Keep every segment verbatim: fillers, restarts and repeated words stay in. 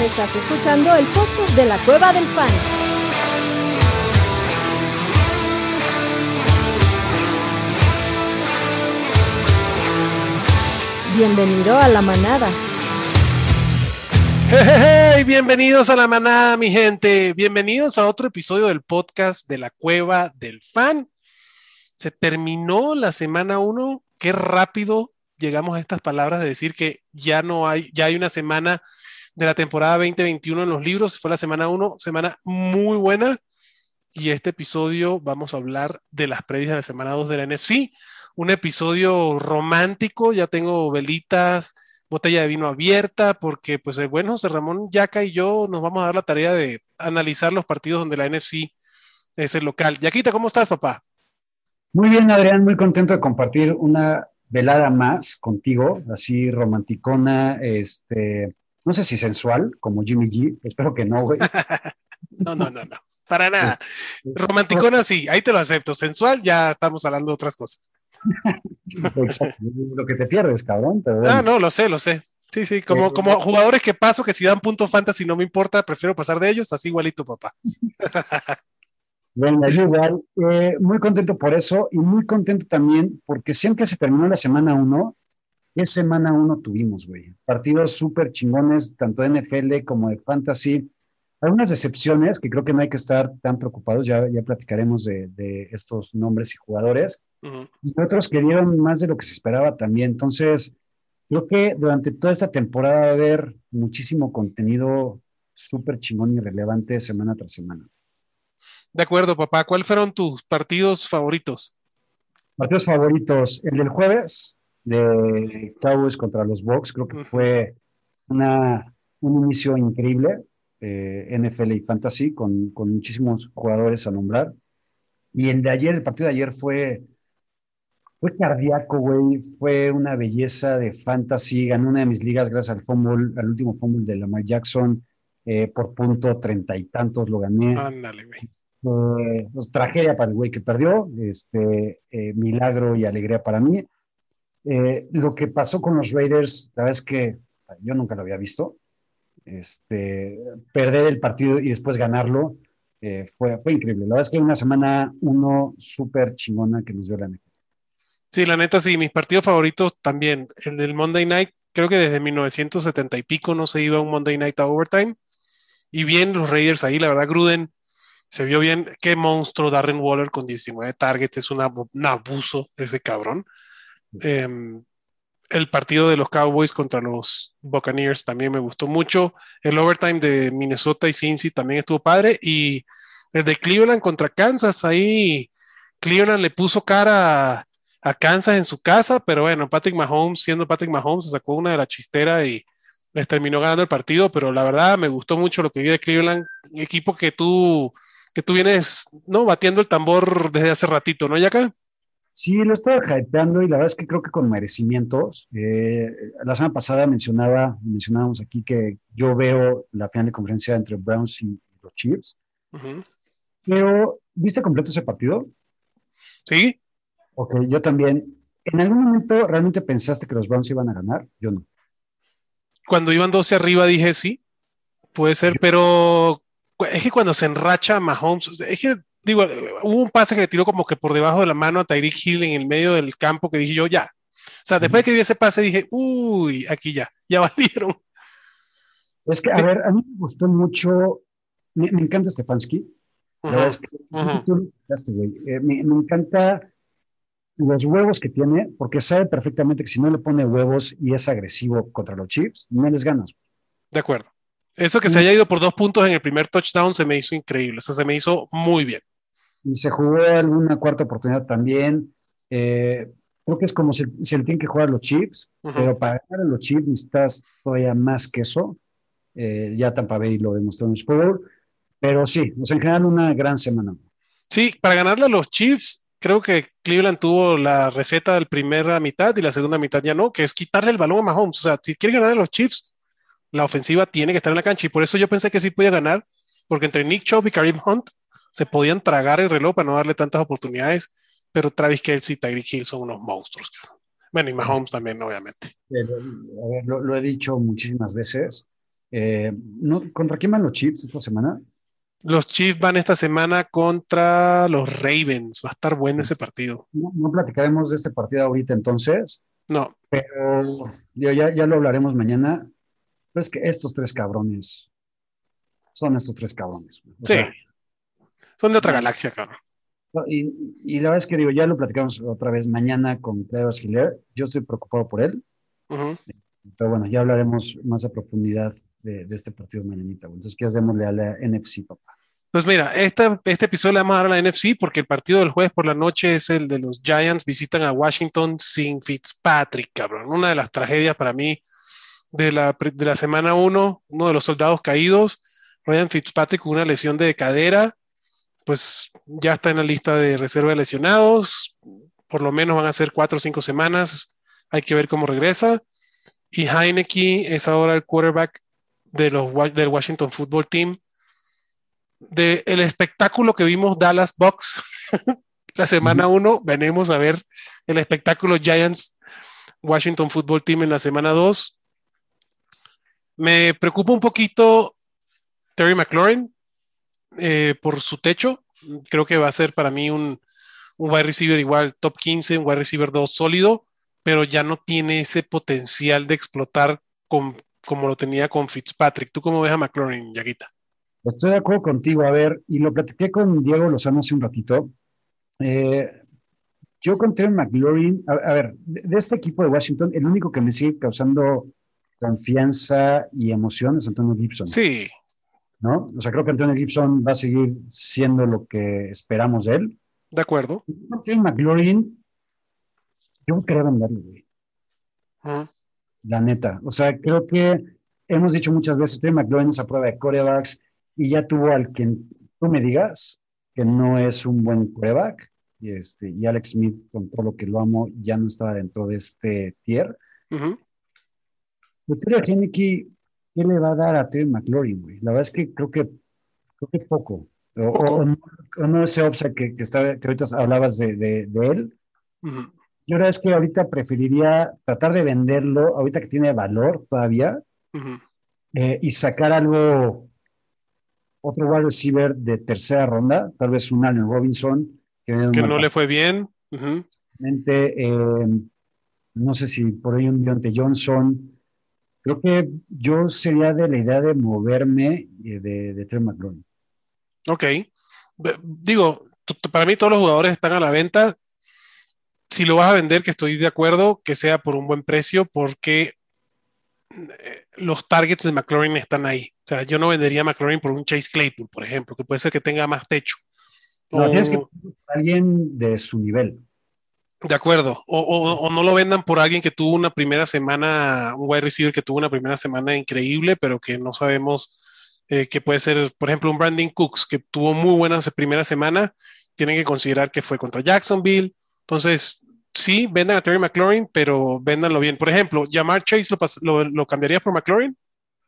Estás escuchando el podcast de la Cueva del Fan. Bienvenido a la manada. Hey, hey, hey, bienvenidos a la manada, mi gente. Bienvenidos a otro episodio del podcast de la Cueva del Fan. Se terminó la semana uno. Qué rápido llegamos a estas palabras de decir que ya no hay, ya hay una semana de la temporada veinte veintiuno en los libros. Fue la semana uno, semana muy buena. Y este episodio vamos a hablar de las previas de la semana dos de la N F C. Un episodio romántico. Ya tengo velitas, botella de vino abierta, porque pues el buen José Ramón Yaca y yo nos vamos a dar la tarea de analizar los partidos donde la N F C es el local. Yaquita, ¿cómo estás, papá? Muy bien, Adrián, muy contento de compartir una velada más contigo, así romanticona, este, no sé si sensual, como Jimmy G, espero que no, güey. No, no, no, no, para nada. Romanticona sí, ahí te lo acepto. Sensual, ya estamos hablando de otras cosas. Exacto, lo que te pierdes, cabrón. Pero bueno. Ah, no, lo sé, lo sé. Sí, sí, como, Eh, como jugadores que paso, que si dan punto fantasy no me importa, prefiero pasar de ellos, así igualito, papá. Venga, yo igual, eh, muy contento por eso y muy contento también porque siempre se terminó la semana uno, ¿qué semana uno tuvimos, güey? Partidos súper chingones, tanto de N F L como de Fantasy. Algunas decepciones que creo que no hay que estar tan preocupados, ya, ya platicaremos de, de estos nombres y jugadores, Uh-huh. y otros que dieron más de lo que se esperaba también. Entonces, creo que durante toda esta temporada va a haber muchísimo contenido súper chingón y relevante semana tras semana. De acuerdo, papá. ¿Cuáles fueron tus partidos favoritos? Partidos favoritos, el del jueves de Cowboys contra los Bucks, creo que Uh-huh. fue una, un inicio increíble, eh, N F L y Fantasy, con, con muchísimos jugadores a nombrar. Y el de ayer, el partido de ayer fue, fue cardíaco, güey, fue una belleza de Fantasy, ganó una de mis ligas gracias al fumble, al último fumble de Lamar Jackson, eh, por punto treinta y tantos lo gané. Ándale, güey. Eh, pues, tragedia para el güey que perdió, este, eh, milagro y alegría para mí. Eh, lo que pasó con los Raiders, la verdad es que yo nunca lo había visto. Este, perder el partido y después ganarlo eh, fue, fue increíble. La verdad es que una semana uno súper chingona que nos dio la neta. Sí, la neta, sí, mis partidos favoritos también. El del Monday Night, creo que desde mil novecientos setenta y pico no se iba un Monday Night a overtime. Y bien los Raiders ahí, la verdad, Gruden se vio bien. Qué monstruo Darren Waller con diecinueve targets, es una, un abuso ese cabrón. Eh, el partido de los Cowboys contra los Buccaneers también me gustó mucho. El overtime de Minnesota y Cincy también estuvo padre. Y el de Cleveland contra Kansas, ahí Cleveland le puso cara a, a Kansas en su casa, pero bueno, Patrick Mahomes, siendo Patrick Mahomes, se sacó una de la chistera y les terminó ganando el partido, pero la verdad me gustó mucho lo que vi de Cleveland, equipo que tú, que tú vienes, ¿no? Batiendo el tambor desde hace ratito, ¿no, Yaka? Sí, lo estaba hypeando y la verdad es que creo que con merecimientos. Eh, la semana pasada mencionaba, mencionábamos aquí que yo veo la final de conferencia entre Browns y los Chiefs. Uh-huh. Pero, ¿viste completo ese partido? Sí. Ok, yo también. ¿En algún momento realmente pensaste que los Browns iban a ganar? Yo no. Cuando iban doce arriba dije sí, puede ser, Yo, pero es que cuando se enracha Mahomes, es que digo, hubo un pase que le tiró como que por debajo de la mano a Tyreek Hill en el medio del campo que dije yo ya. O sea, después de que vi ese pase dije, uy, aquí ya, ya valieron. es que, a Sí. ver, a mí me gustó mucho, me, me encanta Stefanski. La verdad Uh-huh, es que uh-huh. tú lo explicaste, güey. Eh, me, me encanta los huevos que tiene, porque sabe perfectamente que si no le pone huevos y es agresivo contra los Chiefs, no les ganas. De acuerdo. Eso que se Y, haya ido por dos puntos en el primer touchdown se me hizo increíble, o sea, se me hizo muy bien. y se jugó alguna cuarta oportunidad también. Eh, creo que es como si, si le tienen que jugar a los Chiefs, Uh-huh. pero para ganar a los Chiefs necesitas todavía más que eso. Eh, ya Tampa Bay lo demostró en el Super Bowl, pero sí, o sea, en general una gran semana. Sí, para ganarle a los Chiefs, creo que Cleveland tuvo la receta de la primera mitad y la segunda mitad ya no, que es quitarle el balón a Mahomes. O sea, si quiere ganar a los Chiefs, la ofensiva tiene que estar en la cancha y por eso yo pensé que sí podía ganar, porque entre Nick Chubb y Kareem Hunt se podían tragar el reloj para no darle tantas oportunidades, pero Travis Kelce y Tyreek Hill son unos monstruos. Bueno, y Es, Mahomes también, obviamente. eh, a ver, lo, lo he dicho muchísimas veces. Eh, no, ¿contra quién van los Chiefs esta semana? Los Chiefs van esta semana contra los Ravens. Va a estar bueno ese partido. No, no platicaremos de este partido ahorita entonces, No, pero digo, ya, ya lo hablaremos mañana. Pero es que estos tres cabrones son estos tres cabrones. O sí, sea, son de otra galaxia, cabrón. y, y la verdad es que digo, ya lo platicamos otra vez mañana con Travis Hiller. Yo estoy preocupado por él, Ujú. pero bueno, ya hablaremos más a profundidad de, de este partido mañanita, güey. Entonces, ¿qué démosle a la N F C, papá? Pues mira, esta- este episodio le vamos a dar a la N F C porque el partido del jueves por la noche es el de los Giants visitan a Washington sin Fitzpatrick, cabrón. Una de las tragedias para mí de la, pre- de la semana uno, uno de los soldados caídos, Ryan Fitzpatrick con una lesión de cadera, pues ya está en la lista de reserva de lesionados, por lo menos van a ser cuatro o cinco semanas, hay que ver cómo regresa. Y Heineke es ahora el quarterback de los, Wa- del Washington Football Team. De el espectáculo que vimos Dallas Bucks la semana Ujú. uno, venimos a ver el espectáculo Giants Washington Football Team en la semana dos. Me preocupa un poquito Terry McLaurin eh, por su techo. Creo que va a ser para mí un, un wide receiver igual top quince, un wide receiver dos sólido, pero ya no tiene ese potencial de explotar con, como lo tenía con Fitzpatrick. ¿Tú cómo ves a McLaurin, Yaguita? Estoy de acuerdo contigo. A ver, y lo platiqué con Diego Lozano hace un ratito. Eh, yo con Terry McLaurin, a, a ver, de, de este equipo de Washington, el único que me sigue causando confianza y emoción es Antonio Gibson, Sí, ¿no? O sea, creo que Antonio Gibson va a seguir siendo lo que esperamos de él. de acuerdo. Con Terry McLaurin, yo buscaría venderlo, güey, Uh-huh. la neta. O sea, creo que hemos dicho muchas veces, Terry McLaurin es a prueba de quarterbacks y ya tuvo al quien tú me digas que no es un buen quarterback. Y, este, y Alex Smith, con todo lo que lo amo, ya no estaba dentro de este tier. Uh-huh. Pero Taylor Heineke, ¿qué le va a dar a Terry McLaurin, güey? La verdad es que creo que, creo que poco. O, o- o Poco. no, o no ese upside que, que, está, que ahorita hablabas de, de, de él. Uh-huh. Yo la verdad es que ahorita preferiría tratar de venderlo, ahorita que tiene valor todavía, Uh-huh. eh, y sacar algo, otro wide receiver de tercera ronda, tal vez un Allen Robinson, que viene de un Que mal no le fue bien. Uh-huh. paciente, eh, no sé si por ahí un Deontay Johnson. Creo que yo sería de la idea de moverme eh, de, de Trey McLaurin. Ok. Be- Digo, t- t- para mí todos los jugadores están a la venta. Si lo vas a vender, que estoy de acuerdo, que sea por un buen precio, porque eh, los targets de McLaurin están ahí. O sea, yo no vendería a McLaurin por un Chase Claypool, por ejemplo, que puede ser que tenga más techo. No, tienes que O, poner a alguien de su nivel. de acuerdo. O, o- o no lo vendan por alguien que tuvo una primera semana, un wide receiver que tuvo una primera semana increíble, pero que no sabemos eh, que puede ser, por ejemplo, un Brandon Cooks que tuvo muy buena se- primera semana. Tienen que considerar que fue contra Jacksonville. Entonces, sí, vendan a Terry McLaurin, pero véndanlo bien. Por ejemplo, Jamar Chase lo, pas- lo, lo cambiarías por McLaurin.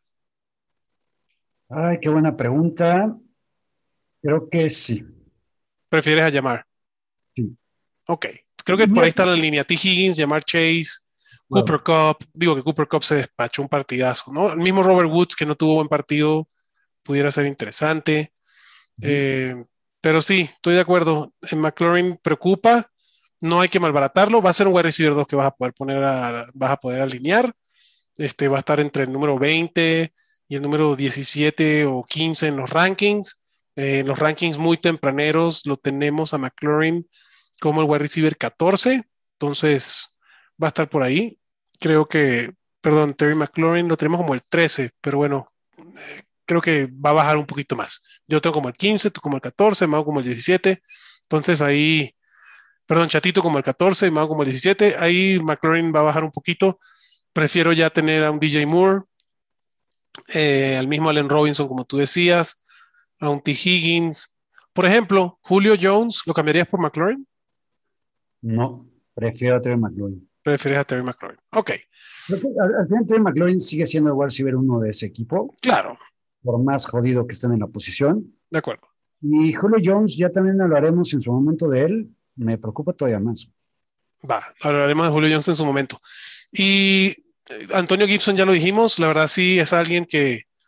Ay, qué buena pregunta. Creo que sí. Prefieres a Jamar. Sí. Ok. Creo que por ahí Mira, está la línea. T. Higgins, Jamar Chase, Cooper claro. Cup. Digo que Cooper Cup se despachó un partidazo, ¿no? El mismo Robert Woods, que no tuvo buen partido, pudiera ser interesante. Ujú. Eh, pero sí, estoy de acuerdo. En McLaurin preocupa. No hay que malbaratarlo. Va a ser un wide receiver dos que vas a poder poner a, vas a poder alinear. Este va a estar entre el número veinte y el número diecisiete o quince en los rankings. Eh, en los rankings muy tempraneros lo tenemos a McLaurin como el wide receiver catorce. Entonces va a estar por ahí. Creo que, perdón, Terry McLaurin lo tenemos como el trece, pero bueno, eh, creo que va a bajar un poquito más. Yo tengo como el quince, tú como el catorce, Mau como el diecisiete. Entonces ahí, perdón, Chatito como el catorce, Mau como el diecisiete. Ahí McLaurin va a bajar un poquito. Prefiero ya tener a un D J Moore, eh, al mismo Allen Robinson, como tú decías, a un T. Higgins. Por ejemplo, Julio Jones, ¿lo cambiarías por McLaurin? No, prefiero a Terry McLaurin. Prefieres a Terry McLaurin. Ok, Creo que al, al final Terry McLaurin sigue siendo el wide receiver uno de ese equipo, claro, por más jodido que estén en la posición. de acuerdo. Y Julio Jones, ya también hablaremos en su momento de él, me preocupa todavía más. Va, hablaremos de Julio Jones en su momento. Y eh, Antonio Gibson ya lo dijimos, la verdad sí es alguien que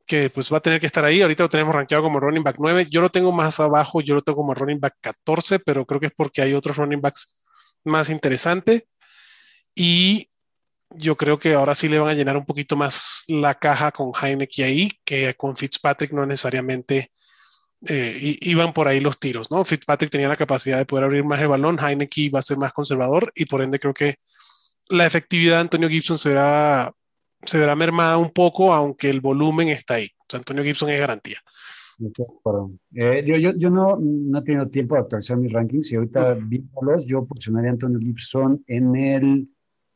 que pues va a tener que estar ahí. Ahorita lo tenemos rankeado como running back nueve. Yo lo tengo más abajo, yo lo tengo como running back catorce, pero creo que es porque hay otros running backs más interesantes. Y yo creo que ahora sí le van a llenar un poquito más la caja con Heineke ahí, que con Fitzpatrick no necesariamente eh, i- iban por ahí los tiros, ¿no? Fitzpatrick tenía la capacidad de poder abrir más el balón, Heineke va a ser más conservador y por ende creo que la efectividad de Antonio Gibson se verá, se verá mermada un poco, aunque el volumen está ahí. O sea, Antonio Gibson es garantía. Estoy de acuerdo. Eh, yo, yo, yo no, no he tenido tiempo de actualizar mis rankings y ahorita Mm, viéndolos, yo posicionaría a Antonio Gibson en el,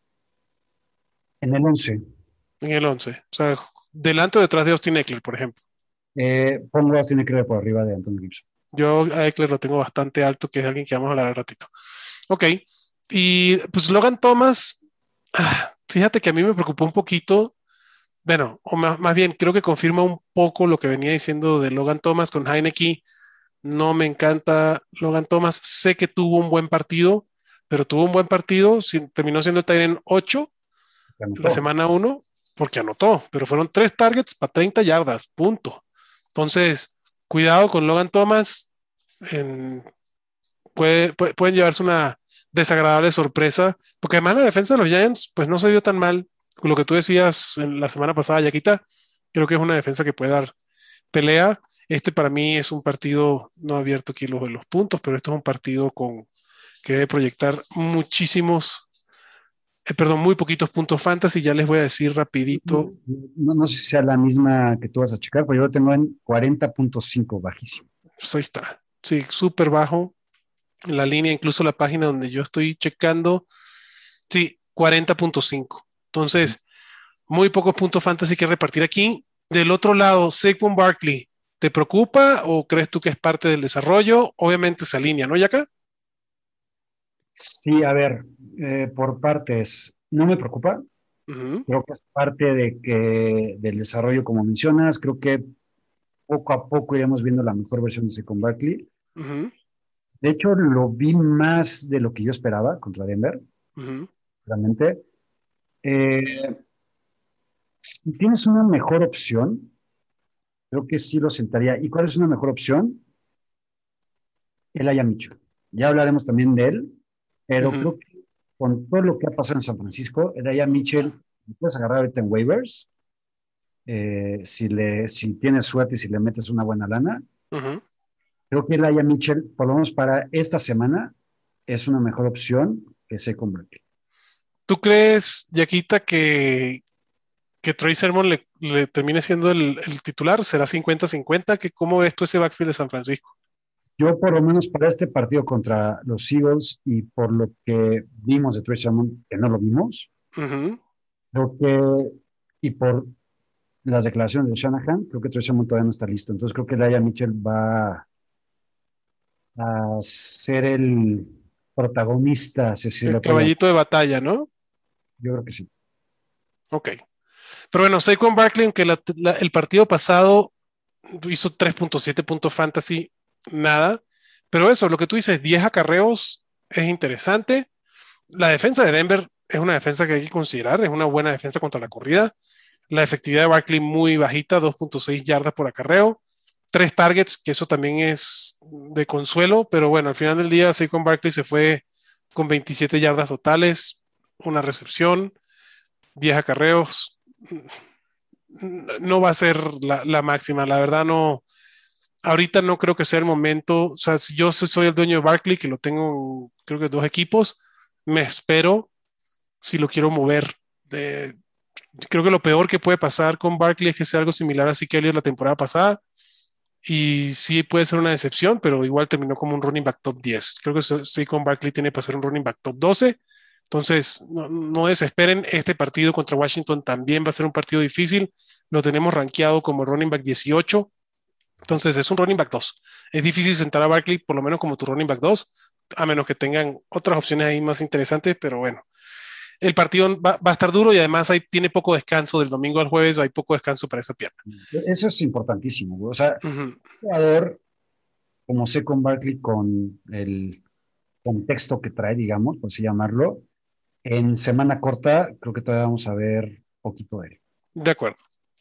en el once. en el once. O sea, delante o detrás de Austin Eckler, por ejemplo. Eh, pongo a Austin Eckler por arriba de Antonio Gibson. Yo a Eckler lo tengo bastante alto, que es alguien que vamos a hablar al ratito. Ok. Y pues Logan Thomas, ah, fíjate que a mí me preocupó un poquito. Bueno, o más, más bien creo que confirma un poco lo que venía diciendo de Logan Thomas con Heineke. No me encanta Logan Thomas. Sé que tuvo un buen partido, pero tuvo un buen partido. sin- Terminó siendo el Tyrant ocho Se en la anotó. semana uno porque anotó, pero fueron tres targets para treinta yardas, punto. Entonces, cuidado con Logan Thomas. en- puede- puede- pueden llevarse una desagradable sorpresa, porque además la defensa de los Giants, pues no se vio tan mal. Lo que tú decías en la semana pasada, Yaquita, creo que es una defensa que puede dar pelea. Este para mí es un partido no abierto aquí los, los puntos, pero esto es un partido con que debe proyectar muchísimos, eh, perdón, muy poquitos puntos fantasy. Ya les voy a decir rapidito. No, no sé si sea la misma que tú vas a checar, pero yo lo tengo en cuarenta punto cinco, bajísimo. Pues ahí está. Sí, súper bajo. La línea, incluso la página donde yo estoy checando, sí, cuarenta punto cinco. Entonces, muy pocos puntos fantasy que repartir aquí. Del otro lado, Saquon Barkley, ¿te preocupa o crees tú que es parte del desarrollo? Obviamente se alinea, ¿no, Yaka? Sí, a ver, eh, por partes, no me preocupa. Ujú, Creo que es parte de que, del desarrollo, como mencionas. Creo que poco a poco iremos viendo la mejor versión de Saquon Barkley. ujú, De hecho, lo vi más de lo que yo esperaba contra Denver, ujú. realmente. Eh, si tienes una mejor opción, creo que sí lo sentaría. ¿Y cuál es una mejor opción? Elijah Mitchell. Ya hablaremos también de él, pero Ujú. creo que con todo lo que ha pasado en San Francisco, Elijah Mitchell, lo puedes agarrar ahorita en waivers, eh, si, le, si tienes suerte y si le metes una buena lana. Ujú. Creo que Elijah Mitchell, por lo menos para esta semana, es una mejor opción que Saquon Barkley. ¿Tú crees, Yaquita, que, que Trey Sermon le, le termine siendo el, el titular? ¿Será cincuenta-cincuenta? ¿Que ¿Cómo ves tú ese backfield de San Francisco? Yo, por lo menos para este partido contra los Eagles y por lo que vimos de Trey Sermon, que no lo vimos, Ujú. creo que, y por las declaraciones de Shanahan, creo que Trey Sermon todavía no está listo. Entonces creo que Elijah Mitchell va a ser el protagonista, si se El lo puede llamar. caballito de batalla, ¿no? Yo creo que sí. Ok. Pero bueno, Saquon Barkley, aunque la- la- el partido pasado hizo tres punto siete puntos fantasy, nada. Pero eso, lo que tú dices, diez acarreos es interesante. La defensa de Denver es una defensa que hay que considerar, es una buena defensa contra la corrida. La efectividad de Barkley muy bajita, dos punto seis yardas por acarreo. Tres targets, que eso también es de consuelo, pero bueno, al final del día, Saquon Barkley se fue con veintisiete yardas totales, una recepción, diez acarreos. No va a ser la, la máxima, la verdad no, ahorita no creo que sea el momento. O sea, si yo soy soy el dueño de Barkley, que lo tengo, en, creo que dos equipos, me espero si lo quiero mover. De- creo que lo peor que puede pasar con Barkley es que sea algo similar a Zeke Elliott la temporada pasada. Y sí puede ser una decepción, pero igual terminó como un running back top diez. Creo que so- sí con Barkley tiene para ser un running back top doce. Entonces, no, no desesperen. Este partido contra Washington también va a ser un partido difícil. Lo tenemos rankeado como running back dieciocho. Entonces es un running back dos. Es difícil sentar a Barkley por lo menos como tu running back dos, a menos que tengan otras opciones ahí más interesantes, pero bueno, el partido va, va a estar duro y además hay, tiene poco descanso del domingo al jueves, hay poco descanso para esa pierna. Eso es importantísimo, güey. O sea, Ujú. un jugador como Saquon Barkley con el contexto que trae, digamos, por así llamarlo, en semana corta creo que todavía vamos a ver poquito de él. De acuerdo.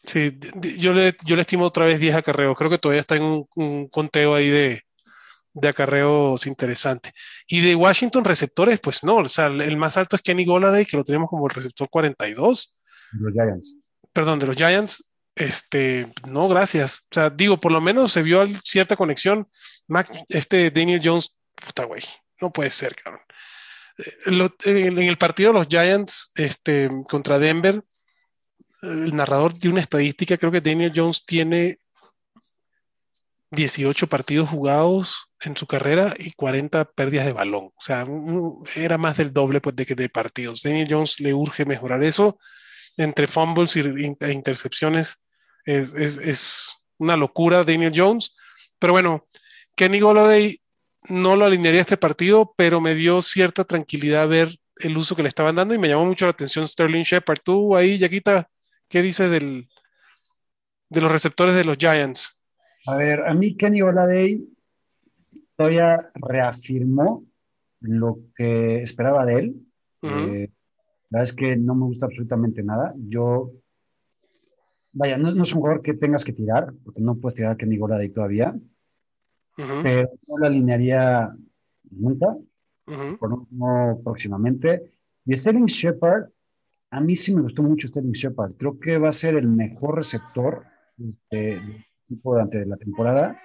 Sí, d- d- yo le, yo le estimo otra vez diez acarreos. Creo que todavía está en un, un conteo ahí de, de acarreos interesante. Y de Washington receptores, pues no, o sea, el el más alto es Kenny Golladay, que lo tenemos como el receptor cuarenta y dos. Los Giants. Perdón, de los Giants. Este, no, gracias. O sea, digo, por lo menos se vio al- cierta conexión. Mac, este Daniel Jones, puta güey, no puede ser, cabrón. Eh, lo- en, en el partido de los Giants, este, contra Denver, el narrador dio una estadística, creo que Daniel Jones tiene dieciocho partidos jugados en su carrera y cuarenta pérdidas de balón. O sea, un- era más del doble pues, de, que de partidos. Daniel Jones le urge mejorar eso. Entre fumbles y in- e intercepciones es, es- es una locura Daniel Jones. Pero bueno, Kenny Golladay no lo alinearía a este partido, pero me dio cierta tranquilidad ver el uso que le estaban dando y me llamó mucho la atención Sterling Shepard. Tú ahí, Yaquita, ¿qué dices del, de los receptores de los Giants? A ver, a mí Kenny Golladay todavía reafirmó lo que esperaba de él. Ujú, Eh, la verdad es que no me gusta absolutamente nada. Yo, vaya, no, no es un jugador que tengas que tirar, porque no puedes tirar a Kenny Golladay todavía, ujú, pero no lo alinearía nunca, ujú. por lo menos próximamente. Y Sterling Shepard, a mí sí me gustó mucho Sterling Shepard. Creo que va a ser el mejor receptor este, del equipo durante la temporada.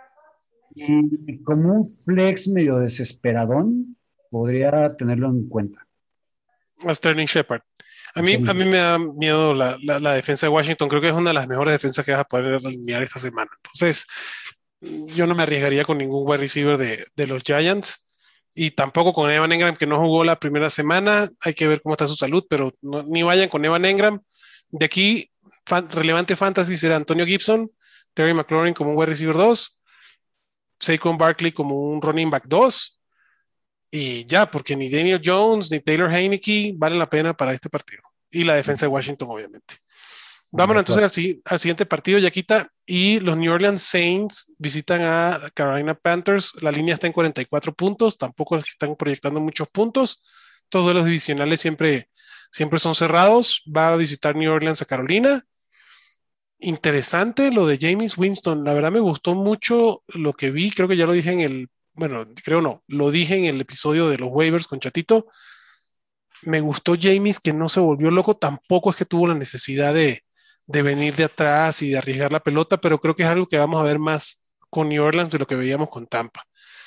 Y como un flex medio desesperadón, podría tenerlo en cuenta. A Sterling Shepard. A mí, a Sterling mí me da miedo la, la- la defensa de Washington. Creo que es una de las mejores defensas que vas a poder alinear esta semana. Entonces, yo no me arriesgaría con ningún wide receiver de, de los Giants y tampoco con Evan Engram, que no jugó la primera semana. Hay que ver cómo está su salud, pero no- ni vayan con Evan Engram. De aquí, fan- relevante fantasy será Antonio Gibson, Terry McLaurin como un wide receiver dos, Saquon Barkley como un running back dos y ya, porque ni Daniel Jones ni Taylor Heineke valen la pena para este partido. Y la defensa de Washington, obviamente. de Vámonos entonces acuerdo. al, si- al siguiente partido, Yaquita. Y los New Orleans Saints visitan a Carolina Panthers. La línea está en cuarenta y cuatro puntos. Tampoco es que están proyectando muchos puntos. Todos los divisionales siempre, siempre son cerrados. Va a visitar New Orleans a Carolina. Interesante lo de James Winston. La verdad me gustó mucho lo que vi. Creo que ya lo dije en el, bueno, creo no, lo dije en el episodio de los waivers con Chatito. Me gustó James que no se volvió loco, tampoco es que tuvo la necesidad de, de venir de atrás y de arriesgar la pelota, pero creo que es algo que vamos a ver más con New Orleans de lo que veíamos con Tampa.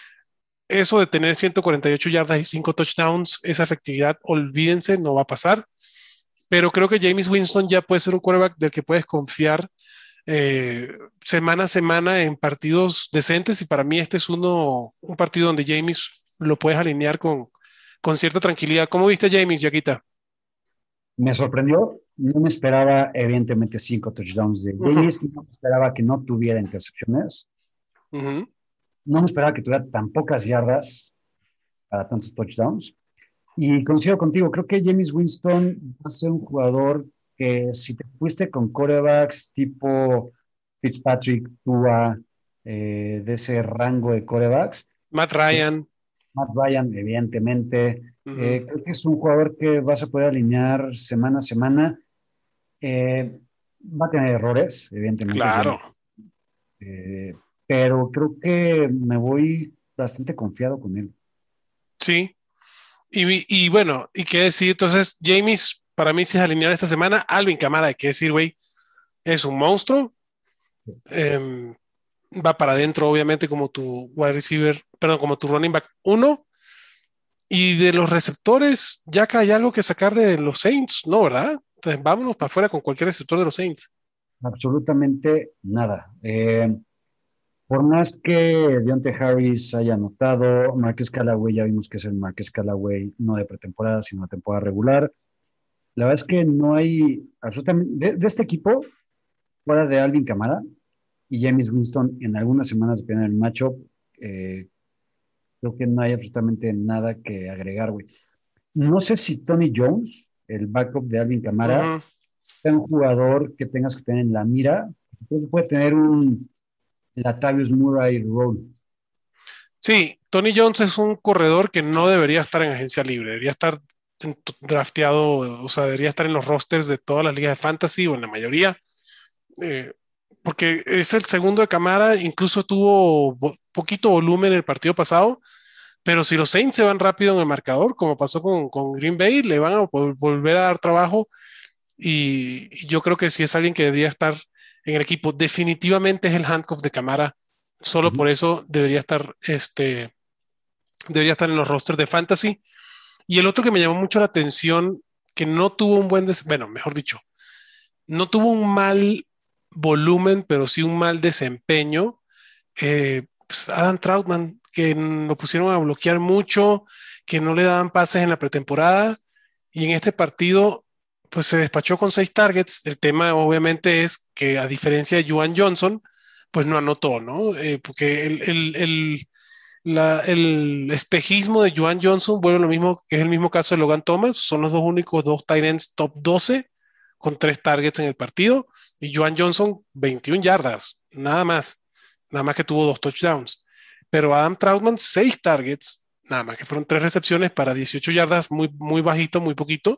Eso de tener ciento cuarenta y ocho yardas y cinco touchdowns, esa efectividad, olvídense, no va a pasar. Pero creo que James Winston ya puede ser un quarterback del que puedes confiar eh, semana a semana en partidos decentes y para mí este es uno, un partido donde James lo puedes alinear con, con cierta tranquilidad. ¿Cómo viste a James, Yaquita? Me sorprendió, no me esperaba evidentemente cinco touchdowns de Ujú, James, no me esperaba que no tuviera intercepciones, ujú. no me esperaba que tuviera tan pocas yardas para tantos touchdowns. Y coincido contigo, creo que James Winston va a ser un jugador que si te fuiste con quarterbacks tipo Fitzpatrick, Tua, eh, de ese rango de quarterbacks, Matt creo Ryan. Matt Ryan, evidentemente. Ujú. Eh, creo que es un jugador que vas a poder alinear semana a semana. Eh, Va a tener errores, evidentemente, es Claro, James. Eh, pero creo que me voy bastante confiado con él. sí. Y, y bueno, y qué decir, entonces, James, para mí, si es alinear esta semana, Alvin Kamara, hay que decir, güey, es un monstruo. em, Va para adentro, obviamente, como tu wide receiver, perdón, como tu running back uno. Y de los receptores, ya que hay algo que sacar de los Saints, ¿no, verdad? Entonces, vámonos para afuera con cualquier receptor de los Saints. Absolutamente nada. Eh, por más que Deontay Harris haya anotado, Marquez Callaway ya vimos que es el Marquez Callaway no de pretemporada, sino de temporada regular. La verdad es que no hay absolutamente, de, de este equipo, fuera de Alvin Kamara y James Winston, en algunas semanas, dependiendo del matchup, eh, creo que no hay absolutamente nada que agregar, güey. No sé si Tony Jones, el backup de Alvin Kamara, Ujú. es un jugador que tengas que tener en la mira. Creo que puede tener un Latavius Murray role. Sí, Tony Jones es un corredor que no debería estar en agencia libre, debería estar en- drafteado, o sea, debería estar en los rosters de todas las ligas de fantasy o en la mayoría. eh, porque es el segundo de Camara, incluso tuvo vo- poquito volumen el partido pasado, pero si los Saints se van rápido en el marcador, como pasó con, con Green Bay, le van a vol- volver a dar trabajo y, y yo creo que sí es alguien que debería estar en el equipo. Definitivamente es el handcuff de Camara, solo Ujú. por eso debería estar, este, debería estar en los rosters de fantasy. Y el otro que me llamó mucho la atención, que no tuvo un buen, des- bueno, mejor dicho, no tuvo un mal volumen, pero sí un mal desempeño. Eh, pues Adam Troutman, que n- lo pusieron a bloquear mucho, que no le daban pases en la pretemporada y en este partido, pues se despachó con seis targets. El tema obviamente es que a diferencia de Juwan Johnson, pues no anotó, ¿no? Eh, porque el, el, el, la- el espejismo de Juwan Johnson vuelve lo mismo que es el mismo caso de Logan Thomas. Son los dos únicos dos tight ends top doce con tres targets en el partido. Y Juwan Johnson, veintiuna yardas, nada más. Nada más que tuvo dos touchdowns. Pero Adam Troutman, seis targets, nada más que fueron tres recepciones para dieciocho yardas, muy, muy bajito, muy poquito.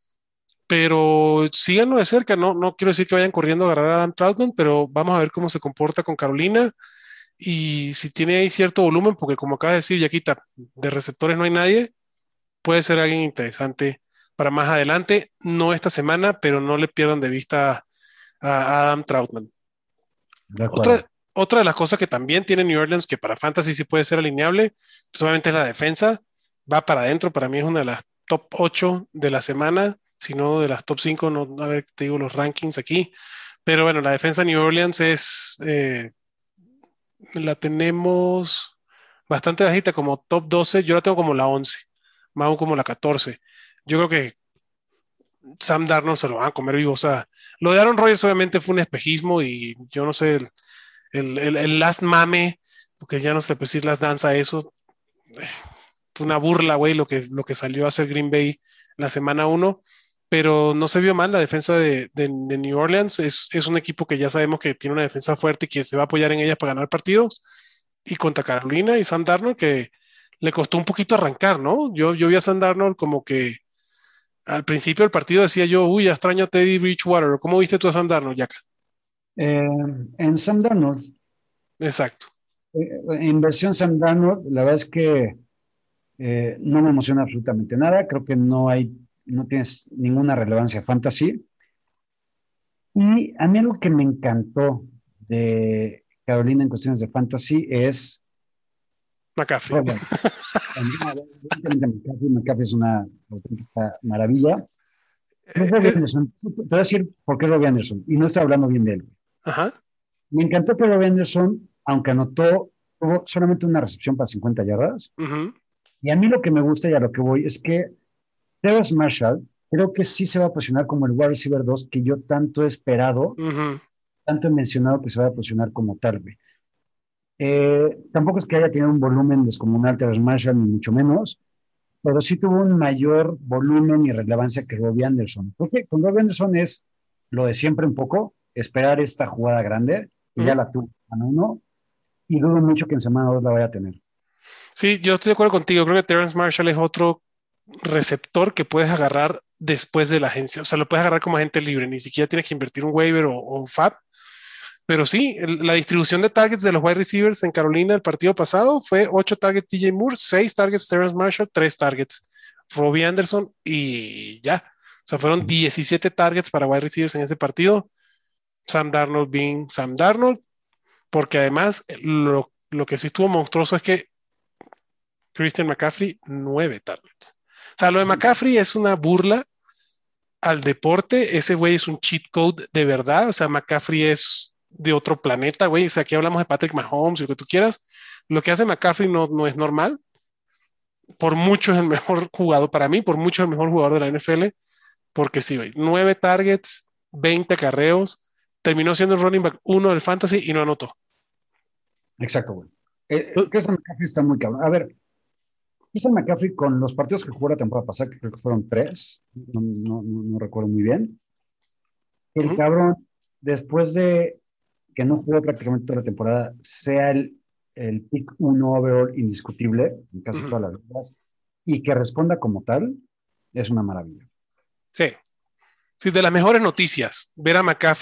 Pero síganlo de cerca. No, no quiero decir que vayan corriendo a agarrar a Adam Troutman, pero vamos a ver cómo se comporta con Carolina y si tiene ahí cierto volumen, porque como acaba de decir Yaquita, de receptores no hay nadie, puede ser alguien interesante para más adelante, no esta semana, pero no le pierdan de vista a Adam Troutman. De Otra, acuerdo. otra de las cosas que también tiene New Orleans, que para Fantasy sí puede ser alineable, pues obviamente es la defensa, va para adentro, para mí es una de las top ocho de la semana, si no de las top cinco, no, a ver, te digo los rankings aquí, pero bueno, la defensa de New Orleans es, eh, la tenemos bastante bajita, como top doce. Yo la tengo como la once, Mau como la catorce. Yo creo que Sam Darnold se lo van a comer vivo. O sea, lo de Aaron Rodgers obviamente fue un espejismo y yo no sé, el, el, el- el last mame, porque ya no se le puede decir last dance a eso, fue una burla, güey, lo que, lo que salió a hacer Green Bay la semana uno, pero no se vio mal la defensa de, de- de New Orleans. Es, es un equipo que ya sabemos que tiene una defensa fuerte y que se va a apoyar en ellas para ganar partidos. Y contra Carolina y Sam Darnold, que le costó un poquito arrancar, ¿no? Yo, yo vi a Sam Darnold como que al principio del partido decía yo, uy, ya extraño a Teddy Bridgewater. ¿Cómo viste tú a Sam Darnold, Yaka? Eh, en Sam Darnold, Exacto. eh, en versión Sam Darnold, la verdad es que eh, no me emociona absolutamente nada. Creo que no hay, no tienes ninguna relevancia fantasy. Y a mí algo que me encantó de Carolina en cuestiones de fantasy es McCaffrey. Robert. Evidentemente McCaffrey, McCaffrey es una auténtica maravilla. Pero Eh, Robbie eh, Anderson, te voy a decir por qué Robbie Anderson, y no estoy hablando bien de él. ajá. Me encantó que Robbie Anderson, aunque anotó, tuvo solamente una recepción para cincuenta yardas. Ujú, Y a mí lo que me gusta y a lo que voy es que Terrace Marshall creo que sí se va a posicionar como el wide receiver dos que yo tanto he esperado, ujú. tanto he mencionado que se va a posicionar como tal. Eh, tampoco es que haya tenido un volumen descomunal Terrace Marshall, ni mucho menos, pero sí tuvo un mayor volumen y relevancia que Robbie Anderson. Porque con Robbie Anderson es lo de siempre un poco, esperar esta jugada grande, que ya Ujú. la tuvo en semana uno, y dudo mucho que en semana dos la vaya a tener. Sí, yo estoy de acuerdo contigo. Creo que Terrence Marshall es otro receptor que puedes agarrar después de la agencia. O sea, lo puedes agarrar como agente libre. Ni siquiera tienes que invertir un waiver o, o F A B. Pero sí, el- la distribución de targets de los wide receivers en Carolina el partido pasado fue ocho targets T J Moore, seis targets Terrence Marshall, tres targets Robbie Anderson y ya. O sea, fueron diecisiete targets para wide receivers en ese partido. Sam Darnold being Sam Darnold, porque además lo, lo que sí estuvo monstruoso es que Christian McCaffrey, nueve targets. O sea, lo de McCaffrey es una burla al deporte. Ese güey es un cheat code de verdad. O sea, McCaffrey es de otro planeta, güey. O sea, aquí hablamos de Patrick Mahomes y lo que tú quieras. Lo que hace McCaffrey no, no es normal. Por mucho es el mejor jugador, para mí, por mucho es el mejor jugador de la N F L, porque sí, güey, nueve targets, veinte carreos, terminó siendo el running back uno del fantasy y no anotó. Exacto, güey. Eh, Christian McCaffrey está muy cabrón. A ver, Christian McCaffrey con los partidos que jugó la temporada pasada, que creo que fueron tres, no, no, no, no recuerdo muy bien, el Uh-huh, cabrón, después de que no jugó prácticamente toda la temporada, sea el, el pick uno overall indiscutible en casi uh-huh. todas las ligas y que responda como tal, es una maravilla. Sí, sí, de las mejores noticias, ver a McCaffrey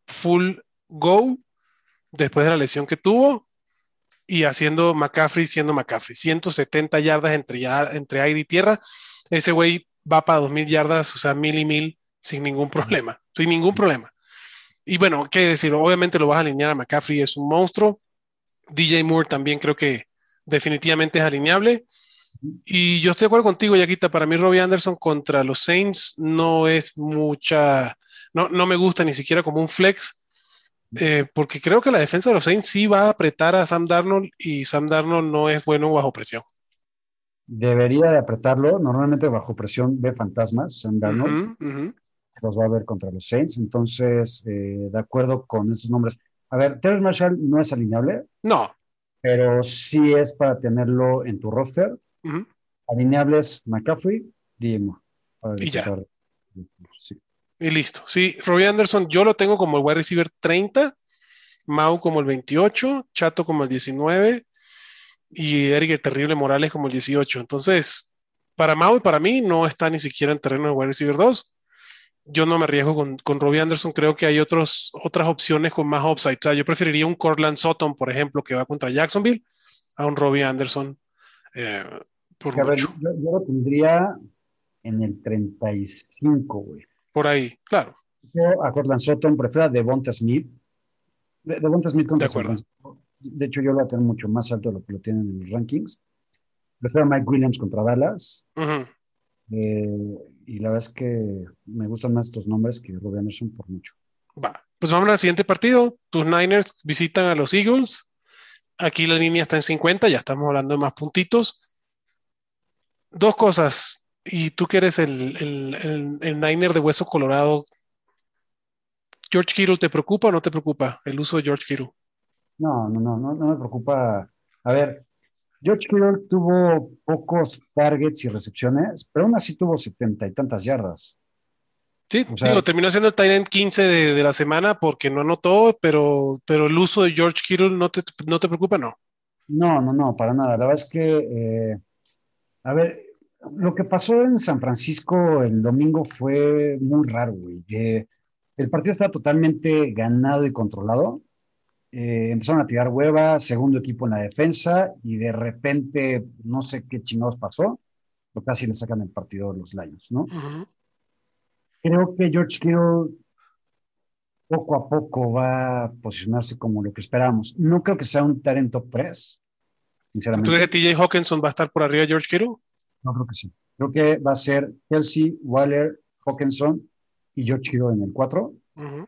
full go después de la lesión que tuvo y haciendo McCaffrey siendo McCaffrey. ciento setenta yardas entre, ya, entre aire y tierra. Ese güey va para dos mil yardas, o sea, mil y mil sin ningún problema, sin ningún problema. Y bueno, qué decir, obviamente lo vas a alinear a McCaffrey, es un monstruo. D J Moore también creo que definitivamente es alineable. Y yo estoy de acuerdo contigo, Yaquita. Para mí, Robbie Anderson contra los Saints no es mucha, no, no me gusta ni siquiera como un flex, eh, porque creo que la defensa de los Saints sí va a apretar a Sam Darnold y Sam Darnold no es bueno bajo presión. Debería de apretarlo. Normalmente bajo presión ve fantasmas, Sam Darnold. Uh-huh, uh-huh. Los va a ver contra los Saints. Entonces, eh, de acuerdo con esos nombres. A ver, Terrence Marshall no es alineable, No. pero sí es para tenerlo en tu roster. Uh-huh. Alineables McCaffrey, D J Moore. Para Y ya. disfrutar. Sí. Y listo. Sí, Robbie Anderson yo lo tengo como el wide receiver treinta, Mau como el veintiocho, Chato como el diecinueve y Eric el Terrible Morales como el dieciocho. Entonces, para Mau y para mí no está ni siquiera en terreno de wide receiver dos. Yo no me arriesgo con, con Robbie Anderson. Creo que hay otros, otras opciones con más upside. O sea, yo preferiría un Cortland Sutton, por ejemplo, que va contra Jacksonville, a un Robbie Anderson eh, por A ver, mucho. yo, yo lo tendría en el treinta y cinco, güey. Por ahí, claro. Yo a Cortland Sutton prefiero a Devonta Smith. De- Devonta Smith De contra San acuerdo. Francisco. De hecho, yo lo voy a tener mucho más alto de lo que lo tienen en los rankings. Prefiero a Mike Williams contra Dallas. Uh-huh. Eh, y la verdad es que me gustan más estos nombres que Robbie Anderson por mucho. Va. Pues vamos al siguiente partido. Tus Niners visitan a los Eagles. Aquí la línea está en cincuenta, ya estamos hablando de más puntitos. Dos cosas. Y tú que eres el, el, el, el Niner de hueso colorado, ¿George Kittle te preocupa o no te preocupa el uso de George Kittle? No, no, no, no, no me preocupa. A ver, George Kittle tuvo pocos targets y recepciones, pero aún así tuvo setenta y tantas yardas. Sí, O sea, digo, terminó siendo el tight end quince de, de la semana porque no anotó, pero, pero el uso de George Kittle no te, no te preocupa, no. no, no, no, para nada. La verdad es que, eh, a ver, lo que pasó en San Francisco el domingo fue muy raro, güey. Eh, el partido estaba totalmente ganado y controlado. Eh, empezaron a tirar hueva, segundo equipo en la defensa, y de repente no sé qué chingados pasó, pero casi le sacan el partido a los Lions, ¿no? Uh-huh. Creo que George Kittle poco a poco va a posicionarse como lo que esperábamos. No creo que sea un talent top tres, ¿Tú crees que sinceramente. T J Hawkinson va a estar por arriba de George Kittle? No creo que sí. Creo que va a ser Kelsey, Waller, Hawkinson y George Kittle en el cuatro, Uh-huh.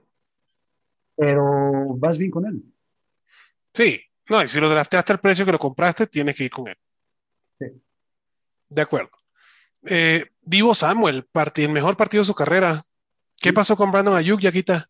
pero vas bien con él. Sí, no, y si lo drafteaste al precio que lo compraste, tienes que ir con él. Sí. De acuerdo. Eh, Divo Samuel, part- el mejor partido de su carrera. ¿Qué Sí. pasó con Brandon Ayuk, Yaquita?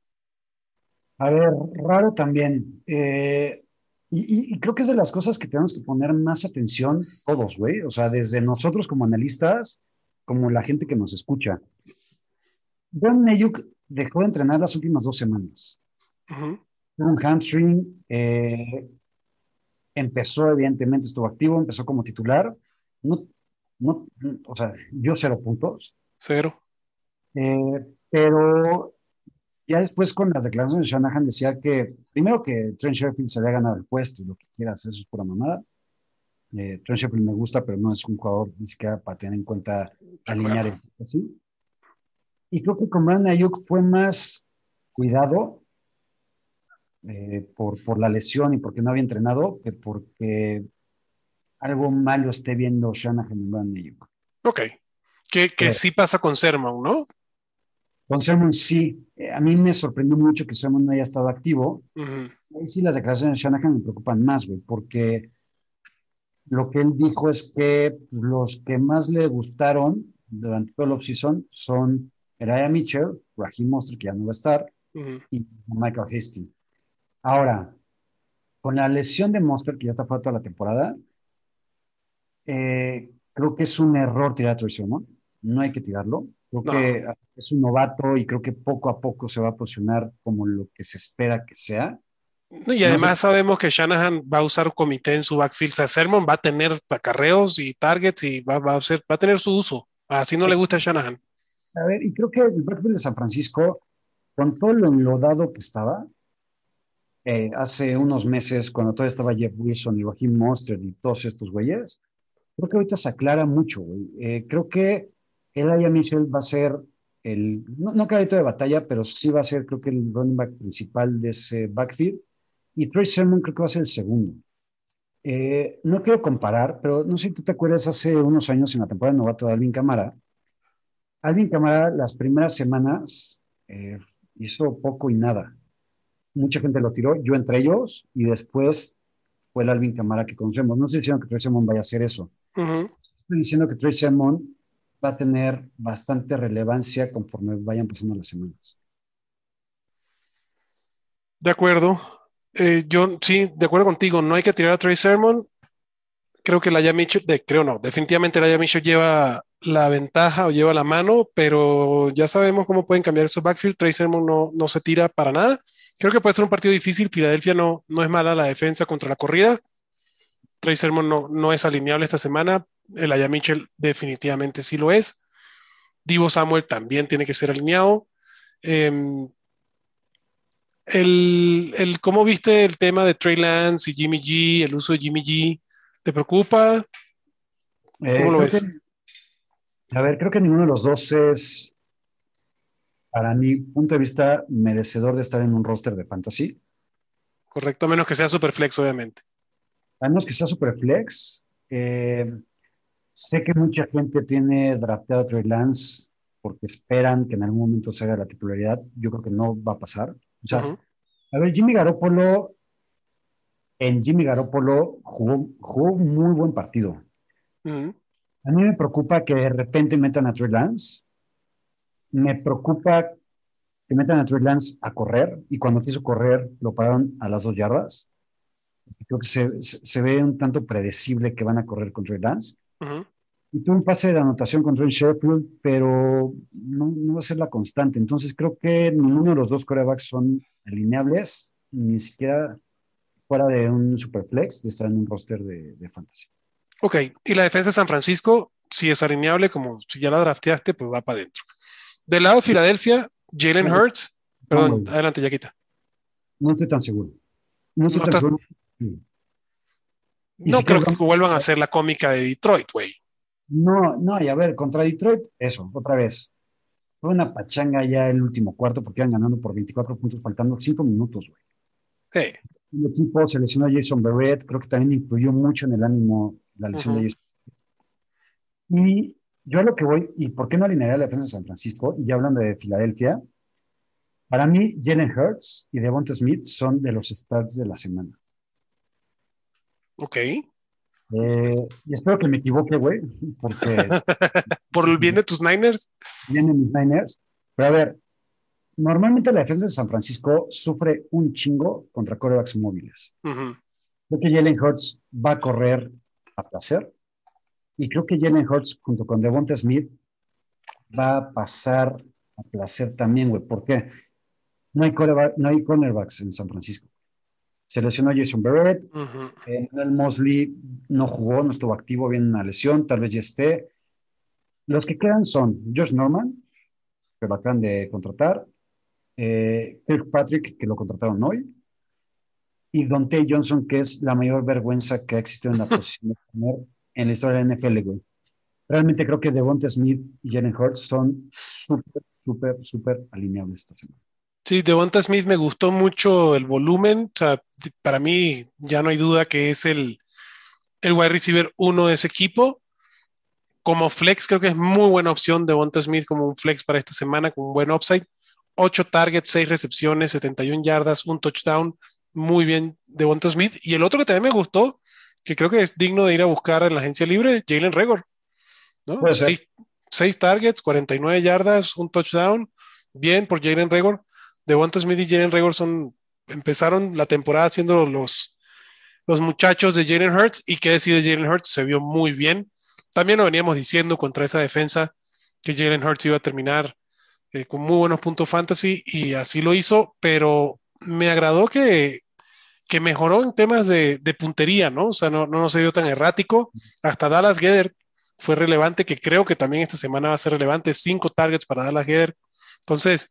A ver, raro también. Eh, y, y- y creo que es de las cosas que tenemos que poner más atención todos, güey. O sea, desde nosotros como analistas, como la gente que nos escucha. Brandon Ayuk dejó de entrenar las últimas dos semanas. Uh-huh. Tuvo un hamstring, eh, empezó, evidentemente, estuvo activo, empezó como titular. No, no, o sea, dio cero puntos. Cero. Eh, pero ya después con las declaraciones de Shanahan decía que, primero que Trent Sherfield se había ganado el puesto y lo que quieras, eso es pura mamada. Eh, Trent Sherfield me gusta, pero no es un jugador ni siquiera para tener en cuenta De alinear acuerdo. el así. Y creo que con Brandon Ayuk fue más cuidado eh, por, por la lesión y porque no había entrenado que porque algo malo esté viendo Shanahan en Brandon Ayuk. Ok. Que, que Pero sí pasa con Sermon, ¿no? con Sermon sí, eh, a mí me sorprendió mucho que Sermon no haya estado activo. Uh-huh. Ahí sí las declaraciones de Shanahan me preocupan más, güey, porque lo que él dijo es que los que más le gustaron durante todo el offseason son Elijah Mitchell, Raheem Mostert, que ya no va a estar, Uh-huh. y Michael Hastings. Ahora, con la lesión de Mostert, que ya está fuera toda la temporada, eh, creo que es un error tirar a Tracy, ¿no? No hay que tirarlo. Creo No. que es un novato y creo que poco a poco se va a posicionar como lo que se espera que sea. No, y No sé, además sabemos que Shanahan va a usar un comité en su backfield. O sea, Sermon va a tener acarreos y targets y va, va a ser, va a tener su uso. Así no le gusta a Shanahan. a ver, y creo que el backfield de San Francisco con todo lo enlodado que estaba, eh, hace unos meses, cuando todavía estaba Jeff Wilson y Raheem Mostert y todos estos güeyes, creo que ahorita se aclara mucho, güey. Eh, creo que Elijah Mitchell va a ser el, no, no cabalito de batalla, pero sí va a ser, creo que el running back principal de ese backfield. Y Trey Sermon creo que va a ser el segundo. Eh, no quiero comparar, pero no sé si tú te acuerdas hace unos años en la temporada novato de Alvin Kamara. Alvin Kamara las primeras semanas eh, hizo poco y nada. Mucha gente lo tiró, yo entre ellos, y después fue el Alvin Kamara que conocemos. No estoy diciendo que Trey Sermon vaya a hacer eso. Ujú. Estoy diciendo que Trey Sermon va a tener bastante relevancia conforme vayan pasando las semanas. De acuerdo. Eh, yo sí, de acuerdo contigo, no hay que tirar a Trey Sermon. Creo que la Mitchell, de, creo no, definitivamente la Mitchell lleva la ventaja o lleva la mano, pero ya sabemos cómo pueden cambiar esos backfield. Trey Sermon no, no se tira para nada. Creo que puede ser un partido difícil. Filadelfia no, no es mala la defensa contra la corrida. Trey Sermon no, no es alineable esta semana. El Aya Mitchell definitivamente sí lo es. Divo Samuel también tiene que ser alineado. Eh, el, el, ¿Cómo viste el tema de Trey Lance y Jimmy G, el uso de Jimmy G? ¿Te preocupa? ¿Cómo Eh, lo creo que, ves? a ver, creo que ninguno de los dos es, para mi punto de vista, merecedor de estar en un roster de fantasy. Correcto, a menos que sea Superflex, obviamente. A menos que sea super flex. Eh, sé que mucha gente tiene drafteado a Trey Lance porque esperan que en algún momento se haga la titularidad. Yo creo que no va a pasar. O Uh sea, -huh, a ver, Jimmy Garoppolo, en Jimmy Garoppolo jugó, jugó un muy buen partido. uh -huh. A mí me preocupa que de repente metan a Trey Lance. Me preocupa que metan a Trey Lance a correr y cuando quiso correr lo pararon a las dos yardas. Creo que se, se, se ve un tanto predecible que van a correr con Trey Lance. Uh -huh. Y tuvo un pase de anotación contra el Sheffield, pero no, no va a ser la constante. Entonces creo que ninguno de los dos quarterbacks son alineables, ni siquiera fuera de un superflex, de estar en un roster de, de fantasy. Ok, y la defensa de San Francisco, si es alineable, como si ya la drafteaste, pues va para adentro. Del lado de Sí, Filadelfia, Jalen no, Hurts, no, perdón, güey, adelante, Yaquita. no estoy tan seguro. No estoy No, tan estás, seguro. Y no si quieres, creo que vuelvan a hacer la cómica de Detroit, güey. no, no, y a ver, contra Detroit, eso, otra vez. Fue una pachanga ya el último cuarto porque iban ganando por veinticuatro puntos, faltando cinco minutos, güey. Hey. El equipo se lesionó a Jason Barrett, creo que también influyó mucho en el ánimo la Uh lesión de -huh. Jason. Y yo a lo que voy, ¿y por qué no alinearía la defensa de San Francisco? Y ya hablando de Filadelfia, para mí Jalen Hurts y Devonta Smith son de los starts de la semana. Ok. Eh, y espero que me equivoque, güey, porque Por el bien de tus Niners. vienen mis Niners. Pero a ver, normalmente la defensa de San Francisco sufre un chingo contra quarterbacks móviles. Uh -huh. Creo que Jalen Hurts va a correr a placer. Y creo que Jalen Hurts junto con Devonta Smith va a pasar a placer también, güey. ¿Por qué? No hay, no hay cornerbacks en San Francisco. Se lesionó Jason Barrett. Uh -huh. Eh, Noel Mosley no jugó, no estuvo activo, viene una lesión, tal vez ya esté. Los que quedan son Josh Norman, que lo acaban de contratar, eh, Kirkpatrick, que lo contrataron hoy, y Dontae Johnson, que es la mayor vergüenza que ha existido en la posición de tener en la historia de la N F L, güey. Realmente creo que Devonta Smith y Jalen Hurts son súper, súper, súper alineables esta semana. Sí, Devonta Smith me gustó mucho el volumen. O sea, para mí ya no hay duda que es el, el wide receiver uno de ese equipo. Como flex, creo que es muy buena opción Devonta Smith como un flex para esta semana, con un buen upside. Ocho targets, seis recepciones, setenta y una yardas, un touchdown. Muy bien, Devonta Smith. Y el otro que también me gustó, que creo que es digno de ir a buscar en la agencia libre, Jalen Reagor, ¿no? Puede ser. Seis, seis targets, cuarenta y nueve yardas, un touchdown. Bien por Jalen Reagor. Devonta Smith y Jalen Reagor son, empezaron la temporada siendo los, los muchachos de Jalen Hurts. ¿Y qué decide Jalen Hurts? Se vio muy bien. También lo veníamos diciendo contra esa defensa que Jalen Hurts iba a terminar eh, con muy buenos puntos fantasy y así lo hizo, pero me agradó que, que mejoró en temas de, de puntería, ¿no? O sea, no, no se vio tan errático. Hasta Dallas Goedert fue relevante, que creo que también esta semana va a ser relevante. Cinco targets para Dallas Goedert. Entonces,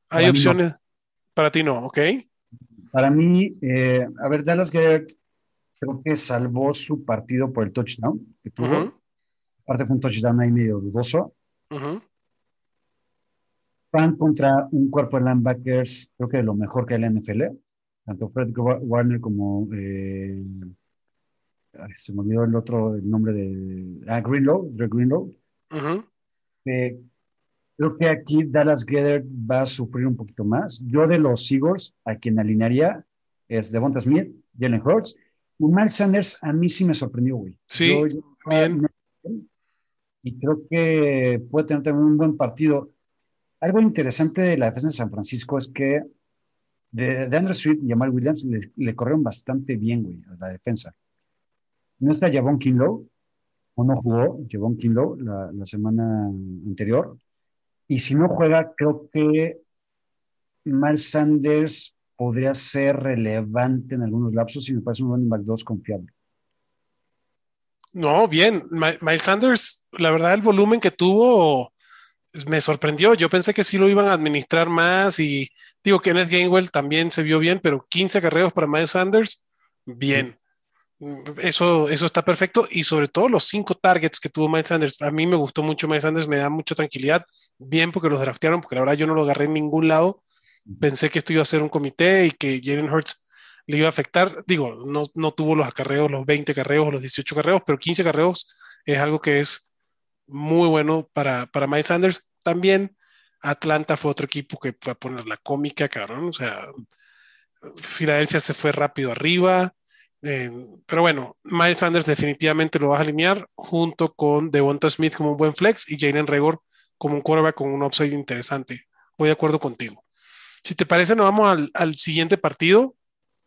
Hay Para mí no. opciones, para ti no, ¿ok? Para mí, eh, a ver, Dallas Goedert creo que salvó su partido por el touchdown que tuvo. Ujú, Aparte fue un touchdown ahí medio dudoso. ujú, Van contra un cuerpo de linebackers, creo que de lo mejor que hay en la N F L. Tanto Fred Wa- Warner como, eh, ay, se me olvidó el otro, el nombre de, ah, Greenlow, Dre Greenlow. ujú. Eh, Creo que aquí Dallas Goedert va a sufrir un poquito más. Yo de los Eagles, a quien alinearía es Devonta Smith, Jalen Hurts y Miles Sanders. A mí sí me sorprendió, güey. Sí, Yo, yo ah, bien. no- y creo que puede tener también un buen partido. Algo interesante de la defensa de San Francisco es que de, de Andrew Swift y Jamal Williams le, le corrieron bastante bien, güey, a la defensa. No está Javon Kinlaw, o no jugó Javon Kinlaw la, la semana anterior. Y si no juega, creo que Miles Sanders podría ser relevante en algunos lapsos y me parece un running back dos confiable. No, bien. Mi- Miles Sanders, la verdad, el volumen que tuvo me sorprendió. Yo pensé que sí lo iban a administrar más y digo, Kenneth Gainwell también se vio bien, pero quince carreos para Miles Sanders, Sí. bien. Eso, eso está perfecto y sobre todo los cinco targets que tuvo Miles Sanders. A mí me gustó mucho Miles Sanders, me da mucha tranquilidad. Bien porque los draftearon, porque la verdad yo no lo agarré en ningún lado. Pensé que esto iba a ser un comité y que Jalen Hurts le iba a afectar. Digo, no, no tuvo los acarreos, los veinte carreos, los dieciocho carreos, pero quince carreos es algo que es muy bueno para, para Miles Sanders. También Atlanta fue otro equipo que fue a poner la cómica, cabrón. O sea, Filadelfia se fue rápido arriba. Eh, pero bueno, Miles Sanders definitivamente lo vas a alinear junto con Devonta Smith como un buen flex y Jalen Reagor como un quarterback con un upside interesante. Voy de acuerdo contigo. Si te parece, nos vamos al, al siguiente partido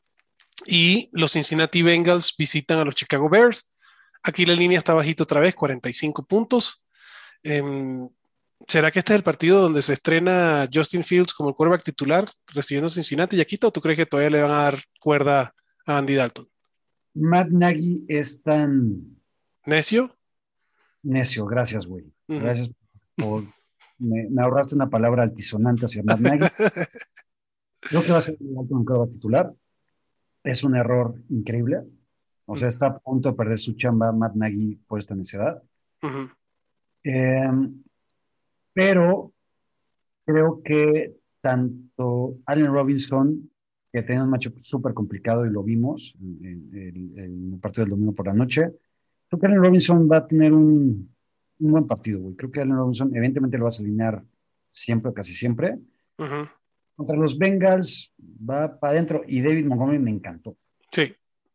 y los Cincinnati Bengals visitan a los Chicago Bears. Aquí la línea está bajita otra vez, cuarenta y cinco puntos. Em, ¿Será que este es el partido donde se estrena Justin Fields como el quarterback titular recibiendo Cincinnati y Yaquita o tú crees que todavía le van a dar cuerda a Andy Dalton? Matt Nagy es tan ¿Necio? necio, gracias, güey. Ujú. Gracias por, me, me ahorraste una palabra altisonante hacia Matt Nagy. Creo que va a ser el último quarterback titular. Es un error increíble. O sea, está a punto de perder su chamba Matt Nagy por esta necedad. Ujú. Eh, pero creo que tanto Allen Robinson, que tenía un matchup súper complicado y lo vimos en, en- en el partido del domingo por la noche, creo que Allen Robinson va a tener un, un buen partido, güey. Creo que Allen Robinson evidentemente lo vas a alinear siempre o casi siempre. Ujú. Contra los Bengals va para adentro y David Montgomery me encantó. Sí,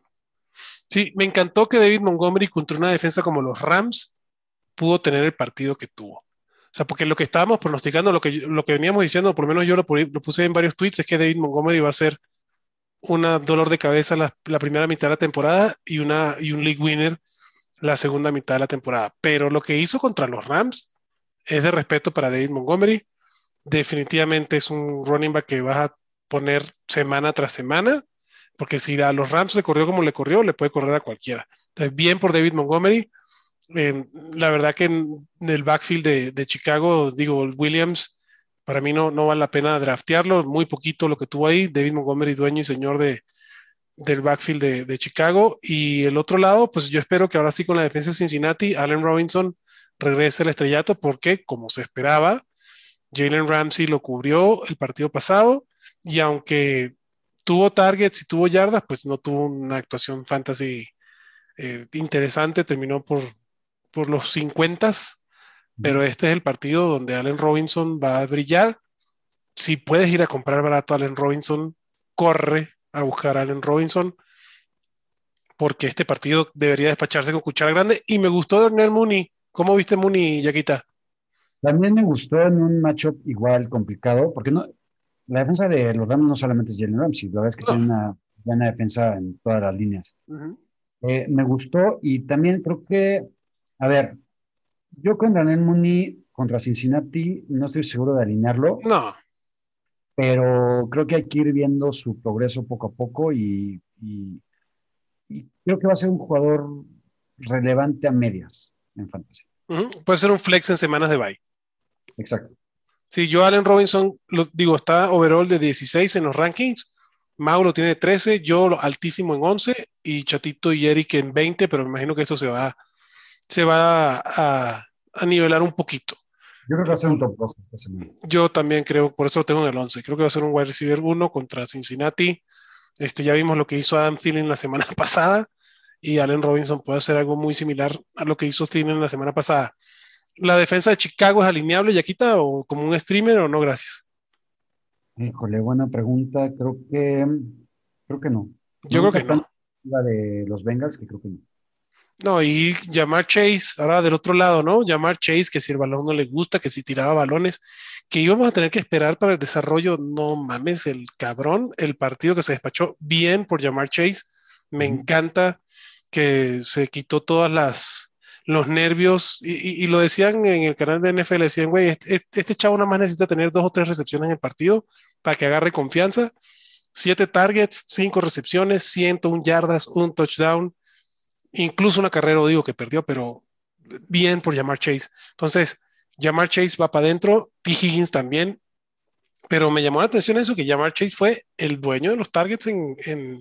sí, me encantó que David Montgomery contra una defensa como los Rams pudo tener el partido que tuvo. O sea, porque lo que estábamos pronosticando, lo que, lo que veníamos diciendo, por lo menos yo lo, pu- lo puse en varios tweets, es que David Montgomery va a ser un dolor de cabeza la, la primera mitad de la temporada y, una, y un league winner la segunda mitad de la temporada. Pero lo que hizo contra los Rams es de respeto para David Montgomery. Definitivamente es un running back que vas a poner semana tras semana, porque si a los Rams le corrió como le corrió, le puede correr a cualquiera. Entonces, bien por David Montgomery. Eh, la verdad que en, en el backfield de, de, Chicago, digo, Williams, para mí no, no vale la pena draftearlo, muy poquito lo que tuvo ahí. David Montgomery, dueño y señor de, del backfield de, de, Chicago. Y el otro lado, pues yo espero que ahora sí con la defensa de Cincinnati, Allen Robinson regrese al estrellato, porque como se esperaba, Jalen Ramsey lo cubrió el partido pasado y aunque tuvo targets y tuvo yardas, pues no tuvo una actuación fantasy eh, interesante, terminó por, por los cincuenta, pero este es el partido donde Allen Robinson va a brillar. Si puedes ir a comprar barato a Allen Robinson, corre a buscar a Allen Robinson, porque este partido debería despacharse con cuchara grande. Y me gustó Darnell Mooney. ¿Cómo viste Mooney, Yaquita? También me gustó en un matchup igual complicado, porque no, la defensa de los Rams no solamente es Jalen Ramsey, la verdad es que No. tiene una buena defensa en todas las líneas. Uh-huh. Eh, me gustó y también creo que, a ver, yo con Daniel Mooney contra Cincinnati no estoy seguro de alinearlo, No. pero creo que hay que ir viendo su progreso poco a poco y, y- y creo que va a ser un jugador relevante a medias en fantasy. Uh-huh. Puede ser un flex en semanas de bye. Exacto. Sí, yo Allen Robinson, lo, digo, está overall de dieciséis en los rankings. Mauro tiene trece, yo lo- altísimo en once y Chatito y Eric en veinte, pero me imagino que esto se va, se va a, a nivelar un poquito. Yo creo que va a Eh, ser un por- top dos esta semana. yo también creo, por eso lo tengo en el once. Creo que va a ser un wide receiver uno contra Cincinnati. Este, ya vimos lo que hizo Adam Thielen la semana pasada y Allen Robinson puede hacer algo muy similar a lo que hizo Thielen la semana pasada. ¿La defensa de Chicago es alineable, Yaquita, o como un streamer o no? Gracias. Híjole, buena pregunta. Creo que, creo que no. Me Yo creo que gusta no. tanto la de los Bengals que creo que no. No, y Jamar Chase, ahora del otro lado, ¿no? Jamar Chase, que si el balón no le gusta, que si tiraba balones, que íbamos a tener que esperar para el desarrollo. No mames, el cabrón, el partido que se despachó bien por Jamar Chase. Me Ujú. encanta que se quitó todas las los nervios y, y- y lo decían en el canal de N F L, decían, güey, este, este este chavo nada más necesita tener dos o tres recepciones en el partido para que agarre confianza. Siete targets, cinco recepciones, ciento una yardas, un touchdown, incluso una carrera, digo que perdió, pero bien por Jamar Chase. Entonces, Jamar Chase va para adentro, T. Higgins también, pero me llamó la atención eso, que Jamar Chase fue el dueño de los targets en, en,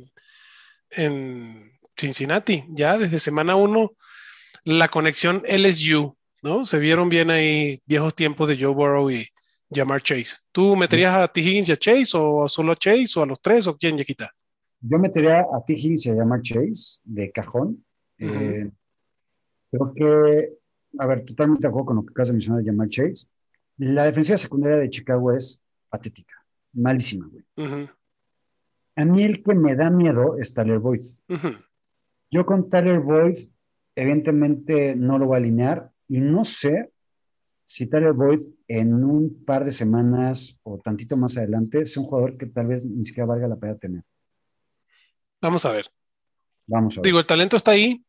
en Cincinnati. Ya desde semana uno, la conexión L S U, ¿no? Se vieron bien ahí viejos tiempos de Joe Burrow y Jamar Chase. ¿Tú Yo, meterías a T. Higgins y a Chase o solo a Chase o a los tres o quién, Yaquita? yo metería a T. Higgins y a Jamar Chase de cajón. Ujú, Eh, Creo que, a ver, totalmente de acuerdo con lo que acabas de mencionar de Jamar Chase. La defensiva secundaria de Chicago es patética, malísima, güey. ujú, A mí el que me da miedo es Tyler Boyd. ujú. Yo con Tyler Boyd, evidentemente no lo voy a alinear y no sé si Tyler Boyd en un par de semanas o tantito más adelante es un jugador que tal vez ni siquiera valga la pena tener. Vamos a ver. Vamos a ver. Digo, el talento está ahí.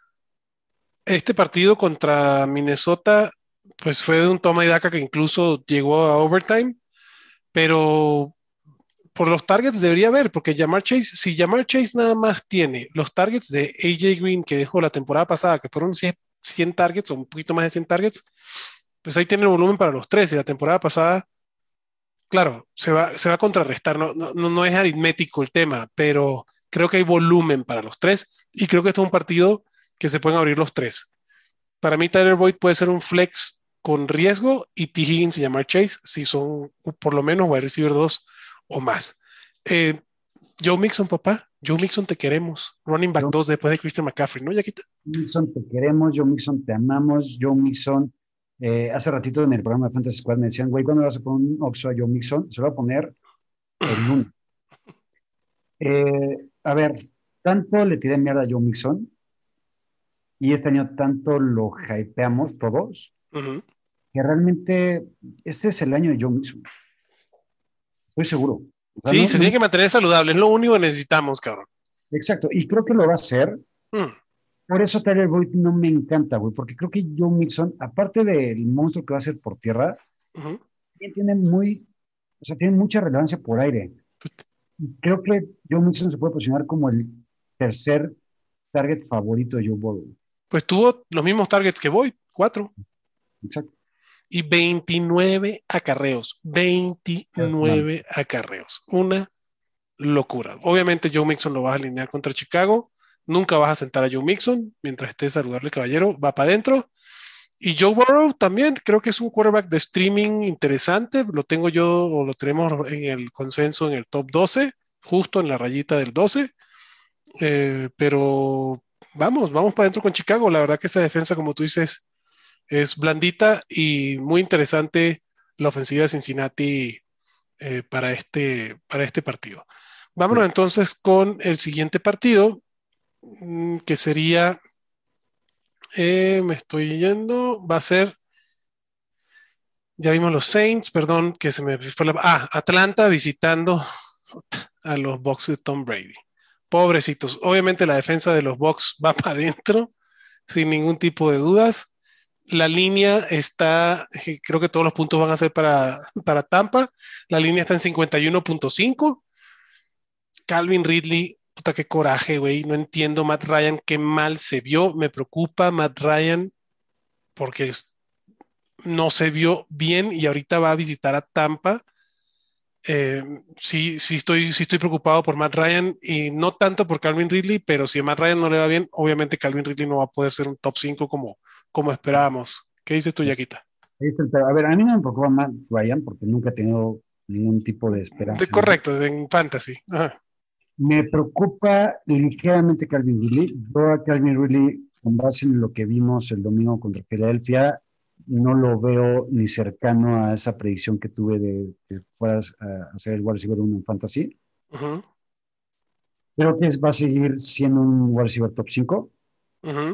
Este partido contra Minnesota, pues fue de un toma y daca que incluso llegó a overtime, pero por los targets debería haber, porque Jamar Chase, si Jamar Chase nada más tiene los targets de A J Green que dejó la temporada pasada, que fueron cien, cien targets o un poquito más de cien targets, pues ahí tiene el volumen para los tres. Y la temporada pasada, claro, se va, se va a contrarrestar, no, no, no no es aritmético el tema, pero creo que hay volumen para los tres y creo que este es un partido que se pueden abrir los tres. Para mí, Tyler Boyd puede ser un flex con riesgo y T. Higgins y Jamar Chase si son por lo menos wide receiver dos o más. Eh, Joe Mixon, papá. Joe Mixon, te queremos. Running back Joe dos después de Christian McCaffrey, ¿no, Yaquita? Mixon, te queremos, Joe Mixon, te amamos, Joe Mixon. Eh, hace ratito en el programa de Fantasy Squad me decían, güey, ¿cuándo vas a poner un Oxo a Joe Mixon? Se lo voy a poner el lunes. Eh, a ver, tanto le tiré mierda a Joe Mixon y este año tanto lo hypeamos todos, Ujú. que realmente este es el año de Joe Mixon, estoy seguro. O sea, Sí, no, se no, tiene que mantener saludable. Es lo único que necesitamos, cabrón. exacto, y creo que lo va a hacer. Mm, Por eso Tyler Boyd no me encanta, güey, porque creo que Joe Mixon, aparte del monstruo que va a ser por tierra, ujú. también tiene muy, o sea, tiene mucha relevancia por aire. Y creo que Joe Mixon se puede posicionar como el tercer target favorito de Joe Burrow. Pues tuvo los mismos targets que Boyd, cuatro. Exacto. Y veintinueve acarreos. Es una veintinueve acarreos. Una locura. Obviamente Joe Mixon lo vas a alinear contra Chicago. Nunca vas a sentar a Joe Mixon mientras esté saludable, caballero. Va para adentro. Y Joe Burrow también creo que es un quarterback de streaming interesante. Lo tengo yo o lo tenemos en el consenso en el top doce, justo en la rayita del doce. Eh, pero vamos, vamos para adentro con Chicago. La verdad que esa defensa, como tú dices, es blandita y muy interesante la ofensiva de Cincinnati eh, para este, para este partido. Vámonos sí. entonces con el siguiente partido, mm, que sería, eh, me estoy yendo, va a ser, ya vimos los Saints, perdón, que se me fue la... Ah, Atlanta visitando a los Bucks de Tom Brady. Pobrecitos. Obviamente la defensa de los Bucks va para adentro, sin ningún tipo de dudas. La línea está, eh, creo que todos los puntos van a ser para, para Tampa. La línea está en cincuenta y uno punto cinco. Calvin Ridley, puta, qué coraje, güey. No entiendo. Matt Ryan, qué mal se vio. Me preocupa Matt Ryan porque es- no se vio bien y ahorita va a visitar a Tampa. Eh, sí, sí estoy, sí estoy preocupado por Matt Ryan y no tanto por Calvin Ridley, pero si a Matt Ryan no le va bien, obviamente Calvin Ridley no va a poder ser un top cinco como, como esperábamos. ¿Qué dices tú, Yaquita? Ahí está el pedo. A ver, a mí no me preocupa más Ryan porque nunca he tenido ningún tipo de De esperanza en él. correcto, en fantasy. Ajá. Me preocupa ligeramente Calvin Ridley. Yo a Calvin Ridley, con base en lo que vimos el domingo contra Filadelfia, no lo veo ni cercano a esa predicción que tuve de que fueras a hacer el wide receiver uno en fantasy. Ujú, Creo que es- va a seguir siendo un wide receiver top cinco, ujú.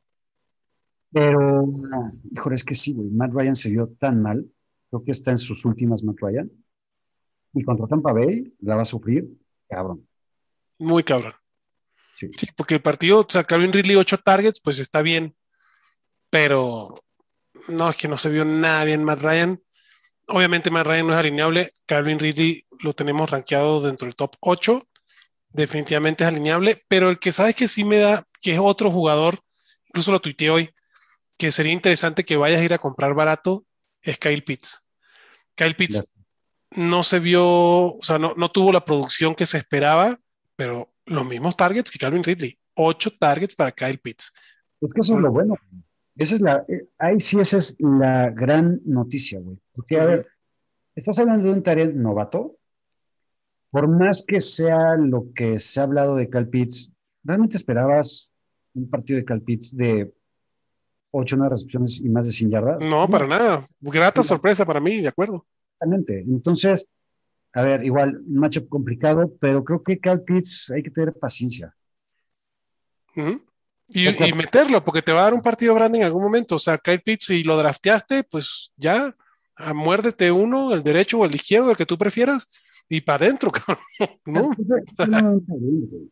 pero, híjole, es que sí, güey. Matt Ryan se vio tan mal. Creo que está en sus últimas Matt Ryan. Y contra Tampa Bay la va a sufrir, cabrón. Muy cabrón. Sí. Sí, porque el partido, o sea, Calvin Ridley ocho targets, pues está bien, pero no, es que no se vio nada bien Matt Ryan. Obviamente Matt Ryan no es alineable. Calvin Ridley lo tenemos rankeado dentro del top ocho. Definitivamente es alineable, pero el que sabes que sí me da, que es otro jugador, incluso lo tuiteé hoy, que sería interesante que vayas a ir a comprar barato, es Kyle Pitts. Kyle La- Pitts no se vio, o sea, no, no tuvo la producción que se esperaba, pero los mismos targets que Calvin Ridley. Ocho targets para Kyle Pitts. Es que eso es lo bueno. Esa es la, eh, ahí sí, esa es la gran noticia, güey. Porque, a Ujú. ver, estás hablando de un talento novato, por más que sea lo que se ha hablado de Cal Pitts, ¿realmente esperabas un partido de Cal Pitts de ocho o nueve recepciones y más de cien yardas? No, para No, nada. Grata sorpresa para mí, de acuerdo. exactamente. Entonces, a ver, igual, un matchup complicado, pero creo que Cal Pitts hay que tener paciencia. Ujú. Poco Y, a y poco. meterlo, porque te va a dar un partido grande en algún momento. O sea, Kyle Pitts, si lo drafteaste, pues ya, ah, muérdete uno, el derecho o el izquierdo, el que tú prefieras, y para adentro, cabrón. ¿No? Estás hablando de un talento, güey,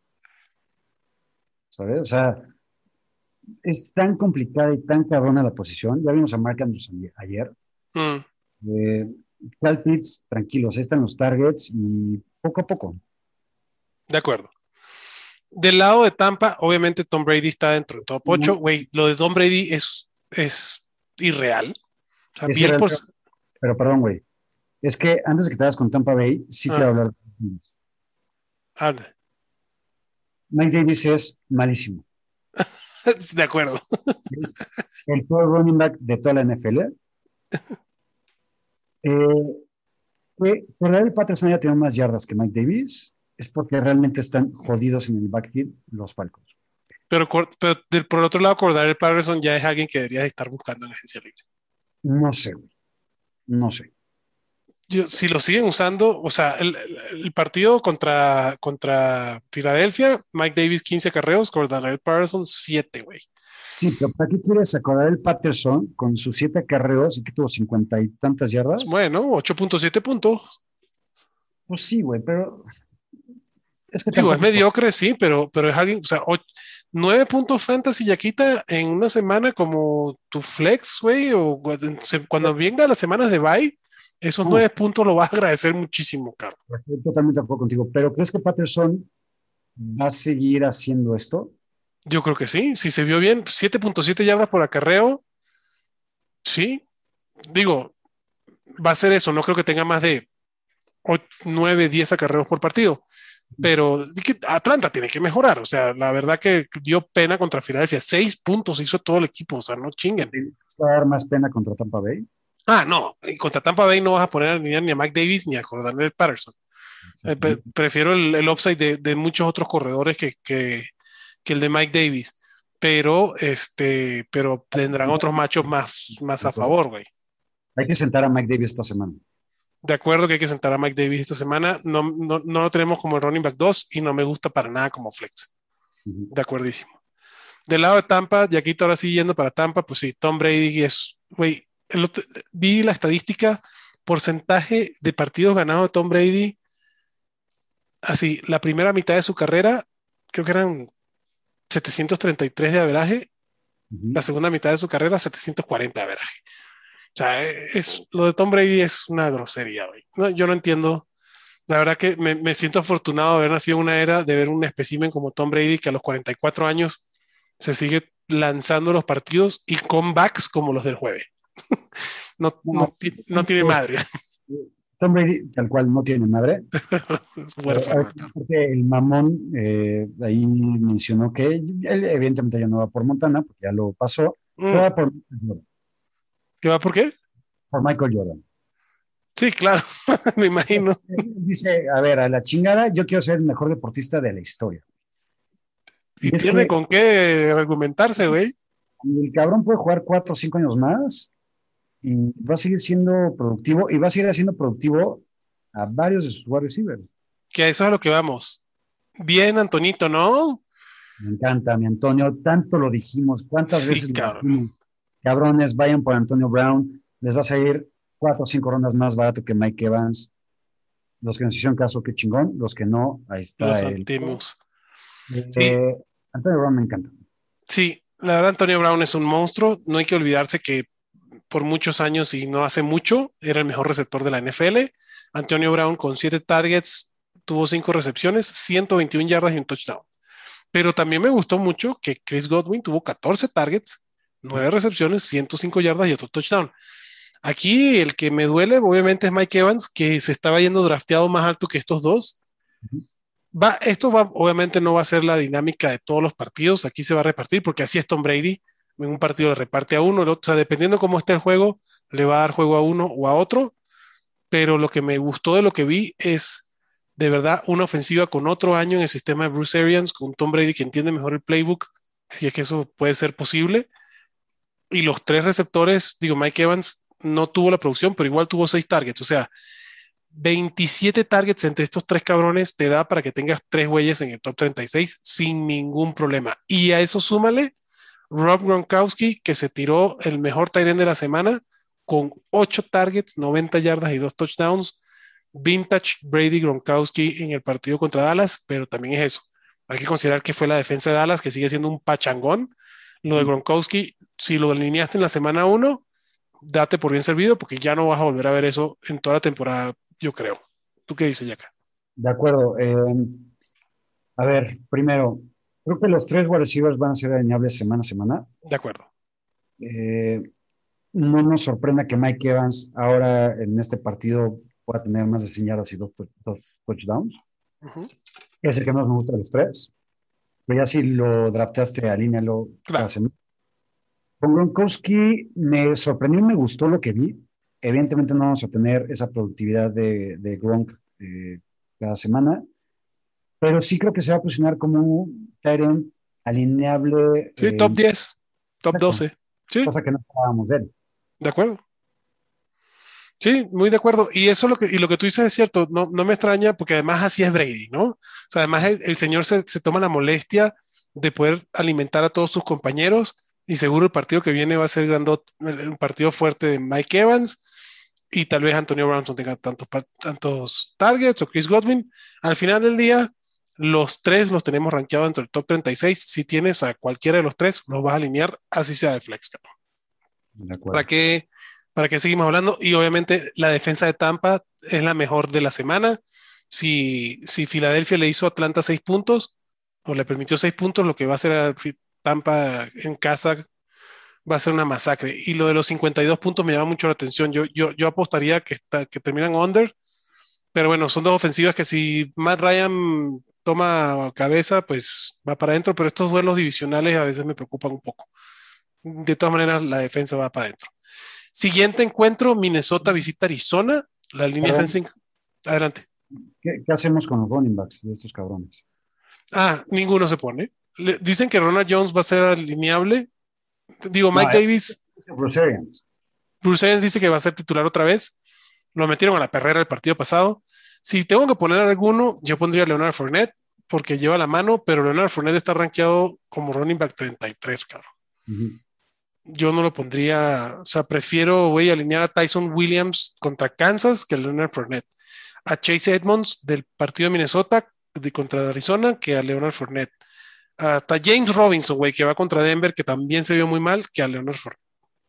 ¿sabes? O sea, es tan complicada y tan cabrona la posición. Ya vimos a Mark Andrews ayer. Mm, Eh, Cal Pitts, tranquilos, ahí están los targets y poco a poco. de acuerdo. Del lado de Tampa, obviamente Tom Brady está dentro del top ocho. No, Güey, lo de Tom Brady es, es irreal. O sea, vi ese el era el por... peor. Pero perdón, güey. Es que antes de que te vayas con Tampa Bay, sí quiero Ah, hablar de Mike Davis. anda. Mike Davis es malísimo. De acuerdo. Es el peor running back de toda la N F L. Eh, que Cordarrelle Patterson haya tenido más yardas que Mike Davis es porque realmente están jodidos en el backfield los Falcons. Pero, cor- pero del- por otro lado, Cordarrelle Patterson ya es alguien que debería estar buscando en agencia libre. No sé, güey. No sé. Yo, si lo siguen usando, o sea, el, el- el partido contra, contra Filadelfia, Mike Davis quince carreos, Cordarrelle Patterson siete, güey. Sí, pero ¿para qué quieres acordar el Patterson con sus siete acarreos y que tuvo cincuenta y tantas yardas? Bueno, ocho punto siete puntos. Pues sí, güey, pero es que Digo, es tampoco es por... mediocre, sí, pero, pero es alguien, o sea, och- nueve puntos fantasy Yaquita en una semana como tu flex, güey, o cu- se- cuando venga las semanas de bye, esos No, nueve puntos lo vas a agradecer muchísimo, Carlos. estoy totalmente de acuerdo contigo. ¿Pero crees que Patterson va a seguir haciendo esto? Yo creo que sí, si se vio bien, siete punto siete yardas por acarreo, sí, digo, va a ser eso, no creo que tenga más de nueve, diez acarreos por partido, pero que Atlanta tiene que mejorar, o sea, la verdad que dio pena contra Filadelfia, seis puntos hizo todo el equipo, o sea, no chinguen. ¿Va a dar más pena contra Tampa Bay? Ah, no, en contra Tampa Bay no vas a poner ni a, ni a Mike Davis ni a Cordarrelle Patterson. Eh, pre- Exactamente. prefiero el, el upside de, de muchos otros corredores que, que, que el de Mike Davis, pero este, pero tendrán otros machos más, más a favor, güey. Hay que sentar a Mike Davis esta semana. De acuerdo que hay que sentar a Mike Davis esta semana. No, no, no lo tenemos como el running back dos y no me gusta para nada como flex. Ujú. De acuerdísimo. Del lado de Tampa, y aquí ahora sí yendo para Tampa, pues sí, Tom Brady es, güey, el otro- vi la estadística, porcentaje de partidos ganados de Tom Brady, así, la primera mitad de su carrera, creo que eran setecientos treinta y tres de averaje, la Ujú. segunda mitad de su carrera, setecientos cuarenta de averaje. O sea, es, lo de Tom Brady es una grosería, güey. No, yo no entiendo. La verdad que me, me siento afortunado de haber nacido en una era, de ver un espécimen como Tom Brady que a los cuarenta y cuatro años se sigue lanzando los partidos y comebacks como los del jueves. No, No, no, ti- no tiene madre. Tom Brady, tal cual, no tiene madre. Huérfano. Eh, porque el mamón eh, ahí mencionó que él evidentemente ya no va por Montana, porque ya lo pasó, pero Mm, va por Michael Jordan. ¿Qué va por qué? Por Michael Jordan. Sí, claro, me imagino. Él dice, a ver, a la chingada, yo quiero ser el mejor deportista de la historia. Y Y es tiene que con qué argumentarse, güey. el cabrón puede jugar cuatro o cinco años más y va a seguir siendo productivo y va a seguir haciendo productivo a varios de sus wide receivers. Que a eso es a lo que vamos. Bien, Antonito, ¿no? Me encanta, mi Antonio, tanto lo dijimos, cuántas Sí, veces lo cabrón. dijimos, cabrones, vayan por Antonio Brown, les va a salir cuatro o cinco rondas más barato que Mike Evans. Los que nos hicieron caso, qué chingón, los que no, ahí está Los el... antimos. Sí, Eh, Antonio Brown me encanta. sí, la verdad, Antonio Brown es un monstruo. No hay que olvidarse que por muchos años y no hace mucho era el mejor receptor de la N F L. Antonio Brown con siete targets, tuvo cinco recepciones, ciento veintiuna yardas y un touchdown. Pero también me gustó mucho que Chris Godwin tuvo catorce targets, nueve recepciones, ciento cinco yardas y otro touchdown. Aquí el que me duele, obviamente, es Mike Evans, que se estaba yendo drafteado más alto que estos dos. Va, esto va, obviamente no va a ser la dinámica de todos los partidos. Aquí se va a repartir, porque así es Tom Brady. En un partido le reparte a uno, el otro, o sea, dependiendo cómo esté el juego, le va a dar juego a uno o a otro. Pero lo que me gustó de lo que vi es de verdad una ofensiva con otro año en el sistema de Bruce Arians, con Tom Brady que entiende mejor el playbook, si es que eso puede ser posible. Y los tres receptores, digo, Mike Evans no tuvo la producción, pero igual tuvo seis targets. O sea, veintisiete targets entre estos tres cabrones te da para que tengas tres güeyes en el top treinta y seis sin ningún problema. Y a eso súmale Rob Gronkowski, que se tiró el mejor tight end de la semana con ocho targets, noventa yardas y dos touchdowns. Vintage Brady Gronkowski en el partido contra Dallas, pero también es eso. Hay que considerar que fue la defensa de Dallas, que sigue siendo un pachangón. Lo de Gronkowski, si lo alineaste en la semana uno, date por bien servido, porque ya no vas a volver a ver eso en toda la temporada, yo creo. ¿Tú qué dices, Yaka? De acuerdo. Eh, a ver, primero, creo que los tres wide receivers van a ser dañables semana a semana. De acuerdo. Eh, no nos sorprenda que Mike Evans ahora en este partido pueda tener más de cien yardas y dos, dos touchdowns. Ujú. Es el que más me gusta de los tres. Pero ya si lo drafteaste, alínealo cada Claro. semana. Con Gronkowski me sorprendió y me gustó lo que vi. Evidentemente no vamos a tener esa productividad de, de Gronk eh, cada semana, pero sí creo que se va a posicionar como un tight end alineable. Sí, Eh, top diez, top exacto, doce. Sí, cosa que no esperábamos de él. de acuerdo. Sí, muy de acuerdo. Y eso lo que, y lo que tú dices es cierto, no, no me extraña porque además así es Brady, ¿no? O sea, además el, el señor se, se toma la molestia de poder alimentar a todos sus compañeros y seguro el partido que viene va a ser grandot, un partido fuerte de Mike Evans y tal vez Antonio Brown no tenga tantos, par- tantos targets o Chris Godwin. Al final del día, los tres los tenemos rankeados dentro del top treinta y seis. Si tienes a cualquiera de los tres, los vas a alinear, así sea de flex, cabrón. De ¿Para acuerdo. qué, para qué seguimos hablando? Y obviamente la defensa de Tampa es la mejor de la semana. Si, si Filadelfia le hizo a Atlanta seis puntos o le permitió seis puntos, lo que va a hacer a Fi- Tampa en casa va a ser una masacre. Y lo de los cincuenta y dos puntos me llama mucho la atención. Yo, yo, yo apostaría que, está, que terminan under, pero bueno, son dos ofensivas que si Matt Ryan toma cabeza, pues va para adentro, pero estos duelos divisionales a veces me preocupan un poco. De todas maneras, la defensa va para adentro. Siguiente encuentro, Minnesota visita Arizona. La línea Perdón, fencing. Adelante. ¿qué, qué hacemos con los running backs de estos cabrones? Ah, ninguno se pone. Le- dicen que Ronald Jones va a ser alineable. Digo, No, Mike eh, Davis, Bruce Arians. Bruce Arians dice que va a ser titular otra vez. Lo metieron a la perrera el partido pasado. Si tengo que poner alguno, yo pondría a Leonard Fournette porque lleva la mano, pero Leonard Fournette está rankeado como running back treinta y tres, cabrón. Uh-huh. Yo no lo pondría, o sea, prefiero, voy a alinear a Tyson Williams contra Kansas que a Leonard Fournette. A Chase Edmonds del partido de Minnesota de contra Arizona que a Leonard Fournette. Hasta James Robinson, güey, que va contra Denver, que también se vio muy mal, que a Leonard Fournette.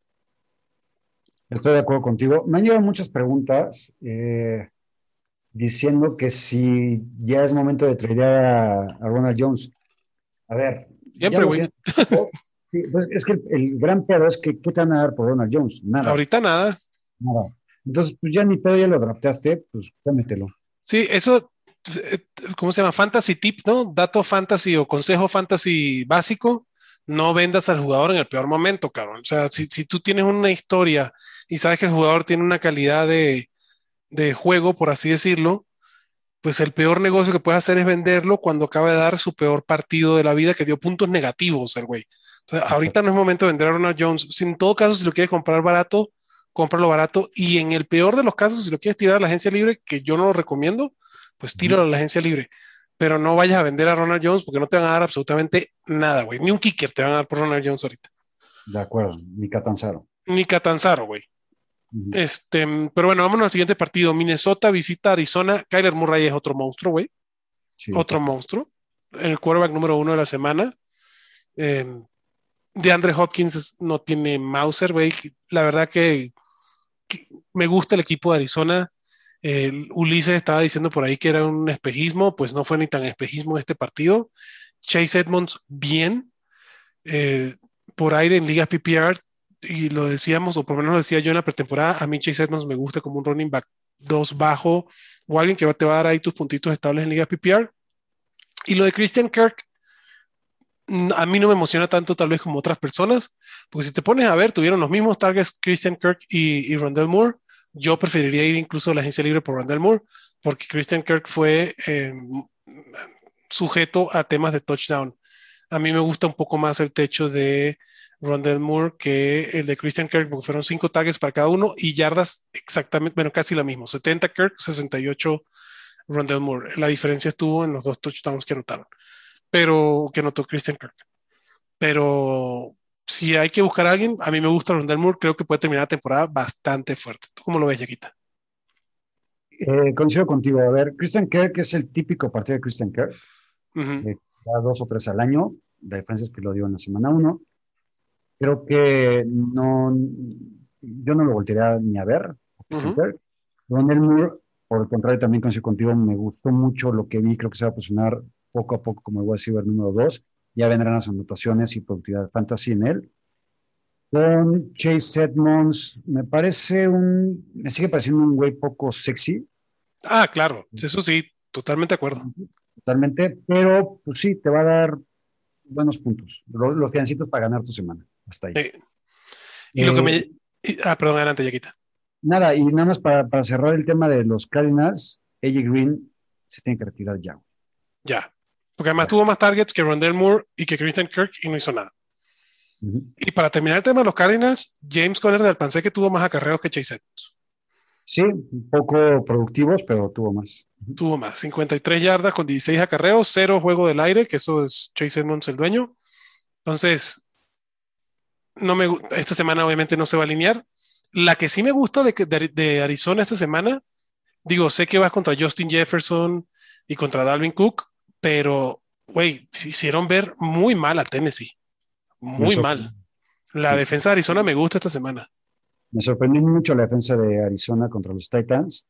Estoy de acuerdo contigo. Me han llegado muchas preguntas eh, diciendo que si ya es momento de tradear a, a Ronald Jones. A ver, ya Siempre, lo güey. tiene. Sí, pues es que el, el gran pedo es que ¿qué te van a dar por Ronald Jones? Nada, Ahorita nada. nada. Entonces, pues ya ni pedo, ya lo drafteaste, pues cómetelo. Sí, eso, eh, ¿cómo se llama? Fantasy tip, ¿no? Dato fantasy o consejo fantasy básico. No vendas al jugador en el peor momento, cabrón. O sea, si, si tú tienes una historia y sabes que el jugador tiene una calidad de, de juego, por así decirlo, pues el peor negocio que puedes hacer es venderlo cuando acaba de dar su peor partido de la vida, que dio puntos negativos el güey. Entonces, ahorita Exacto. no es momento de vender a Ronald Jones. Si en todo caso, si lo quieres comprar barato, cómpralo barato. Y en el peor de los casos, si lo quieres tirar a la agencia libre, que yo no lo recomiendo, pues Ujú. tíralo a la agencia libre. Pero no vayas a vender a Ronald Jones porque no te van a dar absolutamente nada, güey. Ni un kicker te van a dar por Ronald Jones ahorita. De acuerdo, ni Catanzaro. Ni Catanzaro, güey. Ujú. Este, pero bueno, vámonos al siguiente partido. Minnesota visita Arizona. Kyler Murray es otro monstruo, güey. Sí, Otro total. monstruo. El quarterback número uno de la semana. Eh, DeAndre Hopkins es- no tiene Mauser, güey. La verdad que, que me gusta el equipo de Arizona. El Ulises estaba diciendo por ahí que era un espejismo, pues no fue ni tan espejismo este partido. Chase Edmonds, bien. Eh, por aire en ligas P P R, y lo decíamos, o por lo menos lo decía yo en la pretemporada, a mí Chase Edmonds me gusta como un running back dos bajo o alguien que va- te va a dar ahí tus puntitos estables en ligas P P R. Y lo de Christian Kirk, mm, a mí no me emociona tanto tal vez como otras personas, porque si te pones a ver, tuvieron los mismos targets Christian Kirk y, y Rondell Moore. Yo preferiría ir incluso a la agencia libre por Rondell Moore, porque Christian Kirk fue eh, sujeto a temas de touchdown. A mí me gusta un poco más el techo de Rondell Moore que el de Christian Kirk, porque fueron cinco targets para cada uno y yardas exactamente, bueno, casi la misma, setenta Kirk, sesenta y ocho Rondell Moore. La diferencia estuvo en los dos touchdowns que anotaron, pero que anotó Christian Kirk. Pero si hay que buscar a alguien, a mí me gusta Rondell Moore, creo que puede terminar la temporada bastante fuerte. ¿Tú cómo lo ves, Yaquita? Eh, coincido contigo. A ver, Christian Kirk es el típico partido de Christian Kirk, Uh -huh, de cada dos o tres al año. La diferencia es que lo dio en la semana uno. Creo que no, yo no lo voltearía ni a ver, a uh Christian -huh. Kirk. Ronald Moore, por el contrario, también coincido contigo, me gustó mucho lo que vi, creo que se va a posicionar poco a poco como el wide receiver número dos. Ya vendrán las anotaciones y productividad fantasy en él. Con Chase Edmonds, me parece un, me sigue pareciendo un güey poco sexy, Ah, claro, eso sí, totalmente de acuerdo. totalmente, pero pues sí, te va a dar buenos puntos, los, los que necesitas para ganar tu semana. Hasta ahí. Eh, y lo que Eh, me... Ah, perdón, adelante, Yaquita. Nada, y nada más para, para cerrar el tema de los Cardinals, A J Green se tiene que retirar ya. Ya. Porque además Ya. tuvo más targets que Rondell Moore y que Christian Kirk y no hizo nada. Ujú. Y para terminar el tema de los Cardinals, James Conner del Pansé que tuvo más acarreos que Chase Edmonds. Sí, un poco productivos, pero tuvo más. Ujú. Tuvo más, cincuenta y tres yardas con dieciséis acarreos, cero juego del aire, que eso es Chase Edmonds el dueño. Entonces, no me, esta semana obviamente no se va a alinear. La que sí me gusta de, de, de Arizona esta semana, digo, sé que vas contra Justin Jefferson y contra Dalvin Cook, pero, güey, hicieron ver muy mal a Tennessee, Me muy mal. sorprendió, La sí. defensa de Arizona me gusta esta semana. Me sorprendió mucho la defensa de Arizona contra los Titans.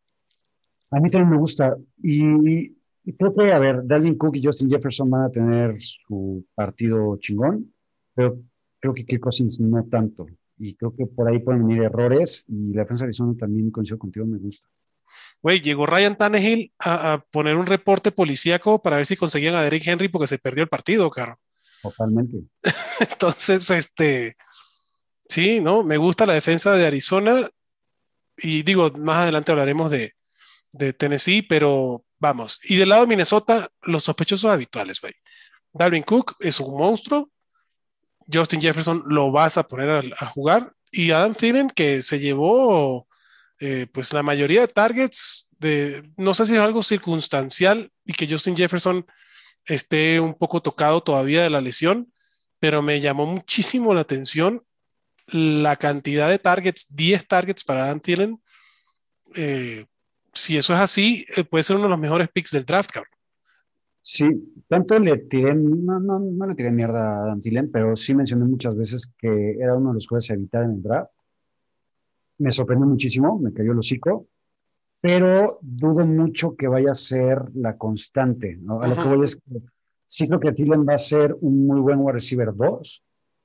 A mí también me gusta. Y, y creo que, a ver, Dalvin Cook y Justin Jefferson van a tener su partido chingón, pero creo que Kirk Cousins no tanto. Y creo que por ahí pueden venir errores. Y la defensa de Arizona también coincido contigo, me gusta. Güey, llegó Ryan Tannehill a, a, poner un reporte policíaco para ver si conseguían a Derrick Henry porque se perdió el partido, caro. Totalmente. Entonces, este, sí, ¿no? Me gusta la defensa de Arizona y digo, más adelante hablaremos de, de Tennessee, pero vamos. Y del lado de Minnesota, los sospechosos habituales, güey. Dalvin Cook es un monstruo. Justin Jefferson lo vas a poner a, a jugar. Y Adam Thielen, que se llevó eh, pues la mayoría de targets de, no sé si es algo circunstancial y que Justin Jefferson esté un poco tocado todavía de la lesión, pero me llamó muchísimo la atención la cantidad de targets, diez targets para Dan Thielen. Eh, si eso es así, eh, puede ser uno de los mejores picks del draft, cabrón. Sí, tanto le tiré, no, no, no le tiré mierda a Dan Thielen, pero sí mencioné muchas veces que era uno de los jugadores a evitar en el draft. Me sorprendió muchísimo, me cayó el hocico, pero dudo mucho que vaya a ser la constante, ¿no? A lo que Ujú. voy es que sí creo que Thielen va a ser un muy buen wide receiver dos,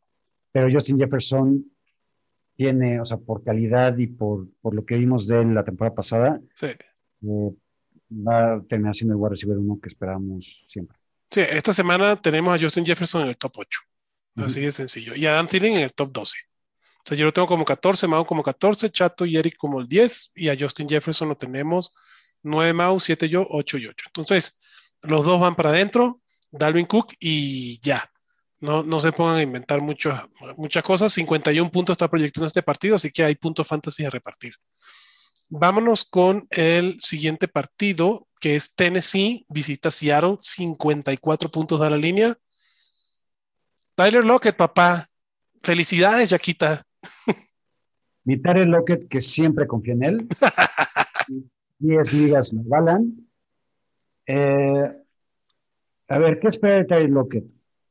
pero Justin Jefferson tiene, o sea, por calidad y por, por lo que vimos de él la temporada pasada, Sí. eh, va a terminar siendo el wide receiver uno que esperamos siempre. Sí, esta semana tenemos a Justin Jefferson en el top ocho. Así Ujú. de sencillo. Y a Adam Thielen en el top doce. O sea, yo lo tengo como catorce, Mau como catorce, Chato y Eric como el diez, y a Justin Jefferson lo tenemos nueve Mau, siete yo, ocho y ocho. Entonces, los dos van para adentro, Dalvin Cook y ya. No, no se pongan a inventar muchas muchas cosas. cincuenta y uno puntos está proyectando este partido, así que hay puntos fantasy a repartir. Vámonos con el siguiente partido, que es Tennessee, visita Seattle, cincuenta y cuatro puntos da la línea. Tyler Lockett, papá. Felicidades, Yaquita. Mi Tyler Lockett, que siempre confía en él, diez ligas me avalan. Eh, a ver, ¿qué espera de Tyler Lockett?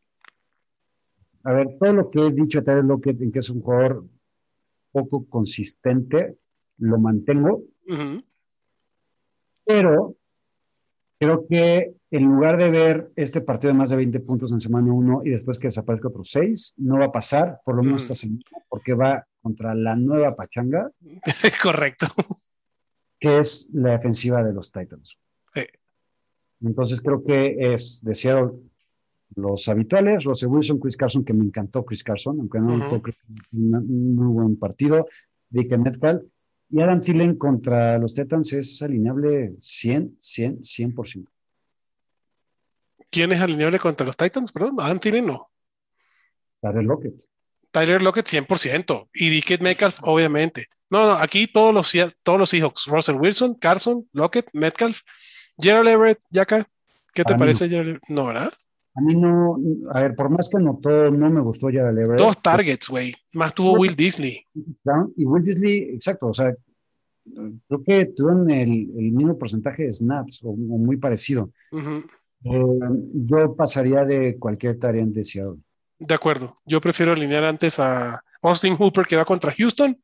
A ver, todo lo que he dicho de Tyler Lockett en que es un jugador poco consistente, lo mantengo, Ujú, pero creo que en lugar de ver este partido de más de veinte puntos en semana uno y después que desaparezca otros seis, no va a pasar, por lo menos ujú. esta semana, porque va contra la nueva pachanga, Correcto. que es la defensiva de los Titans. Sí. Entonces creo que es de Seattle los habituales, Russell Wilson, Chris Carson, que me encantó Chris Carson, aunque no Ujú. anotó, creo que un un muy buen partido, Dick Metcalf, y Adam Thielen contra los Titans es alineable cien, cien, cien por ciento. ¿Quién es alineable contra los Titans? Perdón, Adam Thielen no. Tyler Lockett. Tyler Lockett cien por ciento. Y D K Metcalf, obviamente. No, no, aquí todos los, todos los Seahawks. Russell Wilson, Carson, Lockett, Metcalf, Gerald Everett, Yaka. ¿Qué te Para mí no. parece, Gerald? No, ¿verdad? A mí no, a ver, por más que anotó, no me gustó ya el Everett. Dos targets, güey. Más tuvo Will Disley. Y Will Disley, exacto, o sea, creo que tuvieron el, el mismo porcentaje de snaps o, o muy parecido. Ujú. Eh, yo pasaría de cualquier tarea de Seattle. De acuerdo. Yo prefiero alinear antes a Austin Hooper, que va contra Houston,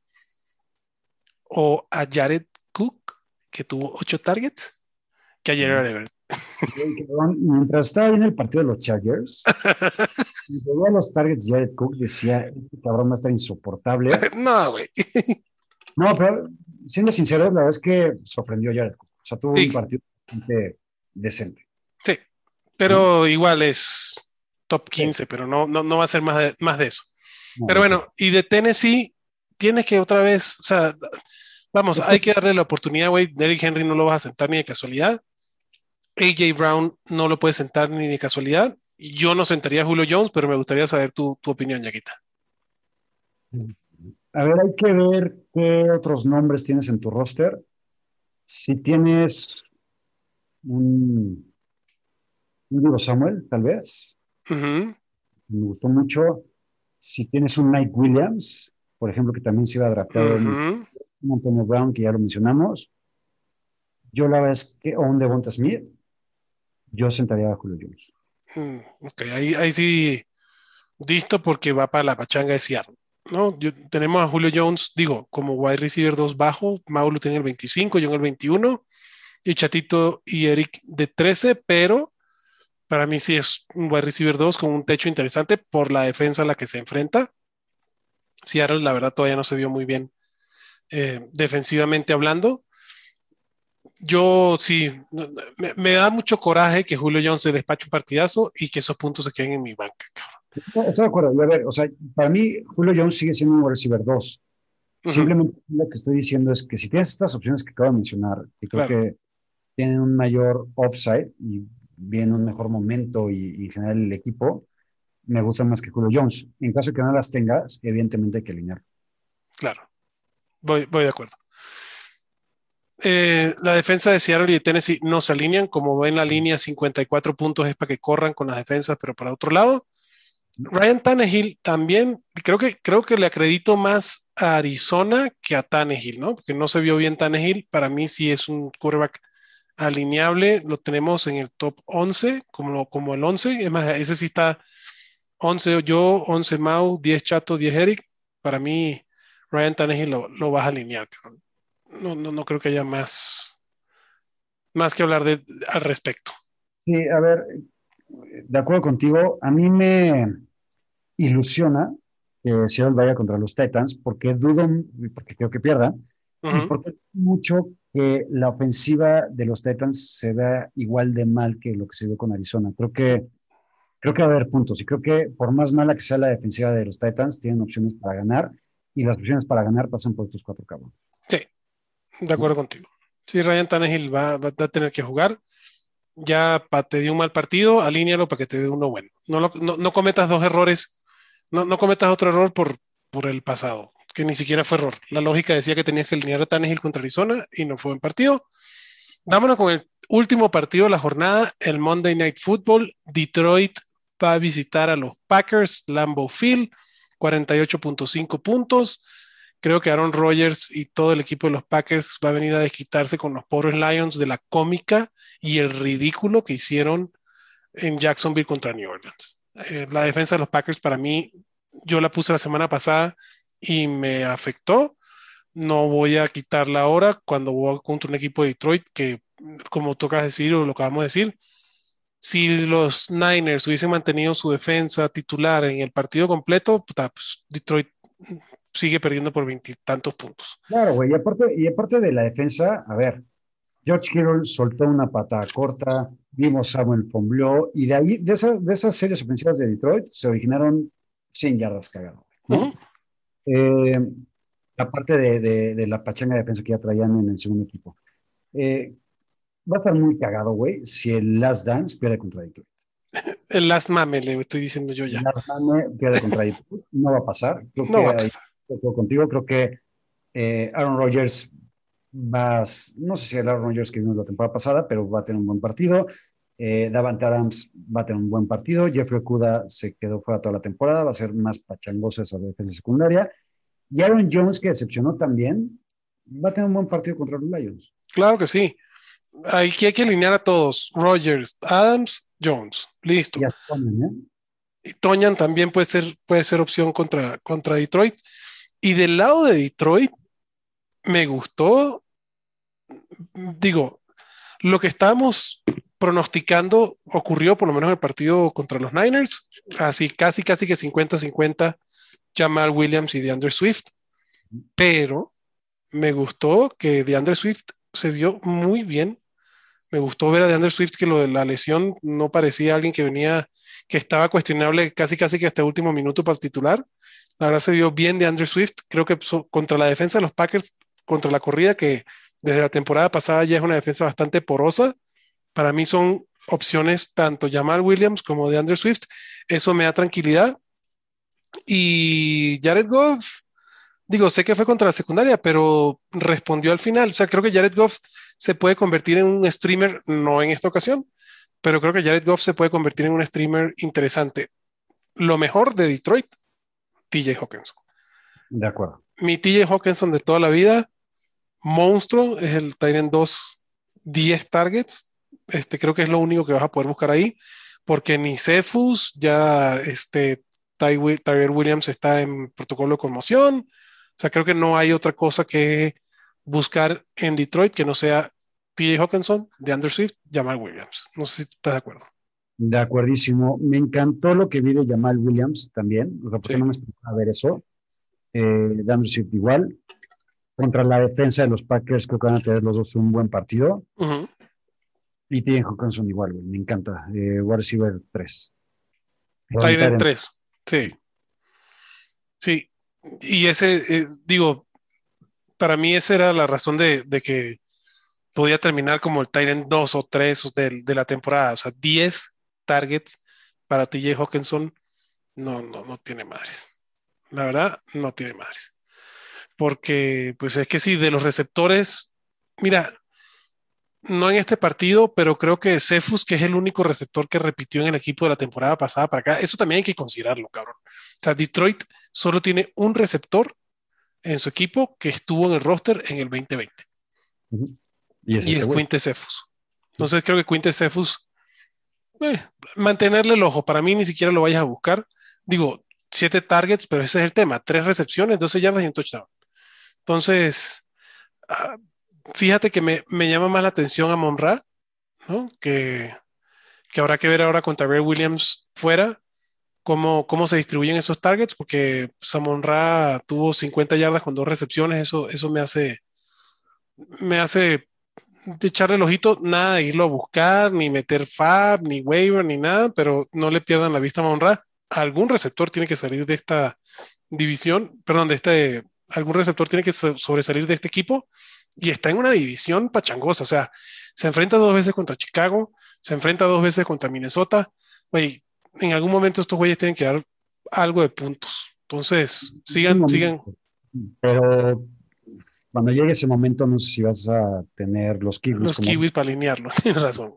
o a Jared Cook, que tuvo ocho targets, que a Sí. Gerald Everett. Bien, cabrón. Mientras estaba viendo el partido de los Chargers, y veía los targets de Jared Cook, decía, este cabrón va a estar insoportable. No, güey. No, pero siendo sincero, la verdad es que sorprendió Jared Cook. O sea, tuvo un Sí, partido bastante decente, sí. ¿no? Pero igual es top Sí. quince, pero no, no, no va a ser más de, más de eso. No, Pero de acuerdo. bueno, y de Tennessee, tienes que otra vez, o sea, vamos, Es hay que que darle la oportunidad, güey. Derrick Henry no lo vas a sentar ni de casualidad. A J Brown no lo puedes sentar ni de casualidad. Y yo no sentaría a Julio Jones, pero me gustaría saber tu, tu opinión, Yaquita. A ver, hay que ver qué otros nombres tienes en tu roster. Si tienes un, un Divo Samuel, tal vez, Ujú, me gustó mucho. Si tienes un Mike Williams, por ejemplo, que también se iba drafteado, un ujú. Antonio Brown, que ya lo mencionamos. Yo la verdad es que, o un Devonta Smith, yo sentaría a Julio Jones. Mm, ok, ahí, ahí sí, listo porque va para la pachanga de Seattle, ¿no? Yo- tenemos a Julio Jones, digo, como wide receiver dos bajo, Mauro tiene el veinticinco, yo en el veintiuno, y Chatito y Eric de trece, pero para mí sí es un wide receiver dos con un techo interesante por la defensa a la que se enfrenta. Seattle, la verdad, todavía no se vio muy bien eh, defensivamente hablando. Yo sí, no- no, me, me da mucho coraje que Julio Jones se despache un partidazo y que esos puntos se queden en mi banca, cabrón. No, estoy de acuerdo. Y a ver, o sea, para mí, Julio Jones sigue siendo un wide receiver dos. Ujú, Simplemente lo que estoy diciendo es que si tienes estas opciones que acabo de mencionar, que creo claro, que tienen un mayor upside y viene un mejor momento y, y en general el equipo, me gusta más que Julio Jones. En caso de que no las tengas, evidentemente hay que alinear. claro, voy, voy de acuerdo. Eh, la defensa de Seattle y de Tennessee no se alinean, como ven la línea cincuenta y cuatro puntos es para que corran con las defensas, pero para otro lado. Ryan Tannehill también, creo que, creo que le acredito más a Arizona que a Tannehill, ¿no? Porque no se vio bien Tannehill, para mí sí es un quarterback alineable, lo tenemos en el top once, como, como el once, es más, ese sí está once yo, once Mau, diez Chato, diez Eric, para mí Ryan Tannehill lo, lo vas a alinear, cabrón. No, no, no creo que haya más, más que hablar de, al respecto. Sí, a ver, de acuerdo contigo, a mí me ilusiona que Seattle vaya contra los Titans, porque dudo, porque creo que pierdan, y Ujú. porque mucho que la ofensiva de los Titans se vea igual de mal que lo que se vio con Arizona. Creo que, creo que va a haber puntos, y creo que por más mala que sea la defensiva de los Titans, tienen opciones para ganar, y las opciones para ganar pasan por estos cuatro cabrones. Sí, de ¿No? acuerdo contigo. Sí, Ryan Tannehill va, va a tener que jugar. Ya pa- te dio un mal partido, alínealo para que te dé uno bueno. No, lo- no, no cometas dos errores, no, no cometas otro error por, por el pasado, que ni siquiera fue error. La lógica decía que tenías que alinear a Tannehill contra Arizona y no fue un partido. Vámonos con el último partido de la jornada, el Monday Night Football. Detroit va a visitar a los Packers, Lambeau Field, cuarenta y ocho punto cinco puntos. Creo que Aaron Rodgers y todo el equipo de los Packers va a venir a desquitarse con los pobres Lions de la cómica y el ridículo que hicieron en Jacksonville contra New Orleans. Eh, la defensa de los Packers para mí, yo la puse la semana pasada y me afectó. No voy a quitarla ahora cuando voy contra un equipo de Detroit que, como tocas decir o lo acabamos de decir, si los Niners hubiesen mantenido su defensa titular en el partido completo, puta, pues Detroit sigue perdiendo por veintitantos puntos. Claro, güey, y aparte, y aparte de la defensa, a ver, George Kittle soltó una patada corta, Divo Samuel fombleó, y de ahí, de, esa- de esas series ofensivas de Detroit, se originaron cien yardas cagadas, Uh -huh. ¿no? Eh, Aparte de, de, de la pachanga de defensa que ya traían en el segundo equipo. Eh, Va a estar muy cagado, güey, si el Last Dance pierde contra Detroit. El last mame, le estoy diciendo yo El ya. Last Dance pierde contra Detroit. No va a pasar. Creo No que va a ahí pasar. estoy contigo. Creo que eh, Aaron Rodgers va, a- no sé si el Aaron Rodgers que vimos la temporada pasada, pero va a tener un buen partido. Eh, Davante Adams va a tener un buen partido. Jeffrey Okuda se quedó fuera toda la temporada. Va a ser más pachangosa esa defensa secundaria. Y Aaron Jones, que decepcionó también, va a tener un buen partido contra los Lions. Claro que sí. Aquí hay que alinear a todos. Rogers, Adams, Jones. Y Listo. así ponen, ¿eh? Y Toñan también puede ser, puede ser opción contra, contra Detroit. Y del lado de Detroit, me gustó, digo, lo que estábamos pronosticando ocurrió por lo menos en el partido contra los Niners. Así casi, casi que cincuenta cincuenta Jamal Williams y DeAndre Swift. Pero me gustó que DeAndre Swift se vio muy bien. Me gustó ver a DeAndre Swift que lo de la lesión no parecía alguien que venía, que estaba cuestionable casi casi que hasta el último minuto para el titular. La verdad se vio bien DeAndre Swift. Creo que so- contra la defensa de los Packers, contra la corrida, que desde la temporada pasada ya es una defensa bastante porosa, para mí son opciones tanto Jamal Williams como DeAndre Swift. Eso me da tranquilidad. Y Jared Goff, digo, sé que fue contra la secundaria, pero respondió al final. O sea, creo que Jared Goff se puede convertir en un streamer, no en esta ocasión, pero creo que Jared Goff se puede convertir en un streamer interesante. Lo mejor de Detroit, T J Hawkinson. De acuerdo. Mi T J Hawkinson de toda la vida, monstruo, es el Tyrant dos, diez targets. Este, creo que es lo único que vas a poder buscar ahí, porque ni Cephus, ya este, Ty, Tyrell Williams está en protocolo de conmoción. O sea, creo que no hay otra cosa que buscar en Detroit que no sea T J Hawkinson, DeAndre Swift, Jamal Williams. No sé si estás de acuerdo. De acuerdísimo. Me encantó lo que vi de Jamal Williams también. O sea, porque Sí. no me esperaba ver eso. Eh, D'Andre Swift igual. Contra la defensa de los Packers, creo que van a tener los dos un buen partido. Uh -huh. Y T J Hawkinson igual, güey. Me encanta. Eh, wide receiver tres. Perdón, Tyrant Tyrant. tres. Sí, sí. Y ese, eh, digo, para mí esa era la razón de, de que podía terminar como el Tyrant dos o tres de, de la temporada. O sea, diez targets para T J Hawkinson no, no, no tiene madres. La verdad, no tiene madres. Porque, pues es que sí, de los receptores, mira, no en este partido, pero creo que Cephus, que es el único receptor que repitió en el equipo de la temporada pasada para acá, eso también hay que considerarlo, cabrón. O sea, Detroit solo tiene un receptor en su equipo que estuvo en el roster en el veinte veinte Uh-huh. Y es y este es güey. Quinte Cephus. Entonces creo que Quinte Cephus, eh, mantenerle el ojo, para mí ni siquiera lo vayas a buscar. Digo, siete targets, pero ese es el tema, tres recepciones, doce yardas y un touchdown. Entonces, ah, fíjate que me, me llama más la atención a Monra, ¿no? Que, que habrá que ver ahora con Tyrell Williams fuera. cómo, cómo se distribuyen esos targets, porque Samon-Ra tuvo cincuenta yardas con dos recepciones, eso, eso me hace, me hace de echarle el ojito, nada de irlo a buscar, ni meter fab, ni waiver, ni nada, pero no le pierdan la vista a Monra. Algún receptor tiene que salir de esta división, perdón, de este, algún receptor tiene que sobresalir de este equipo y está en una división pachangosa, o sea, se enfrenta dos veces contra Chicago, se enfrenta dos veces contra Minnesota, güey, en algún momento estos güeyes tienen que dar algo de puntos. Entonces, sigan, sigan. Pero cuando llegue ese momento, no sé si vas a tener los kiwis. Los como... kiwis para alinearlos, tienes razón.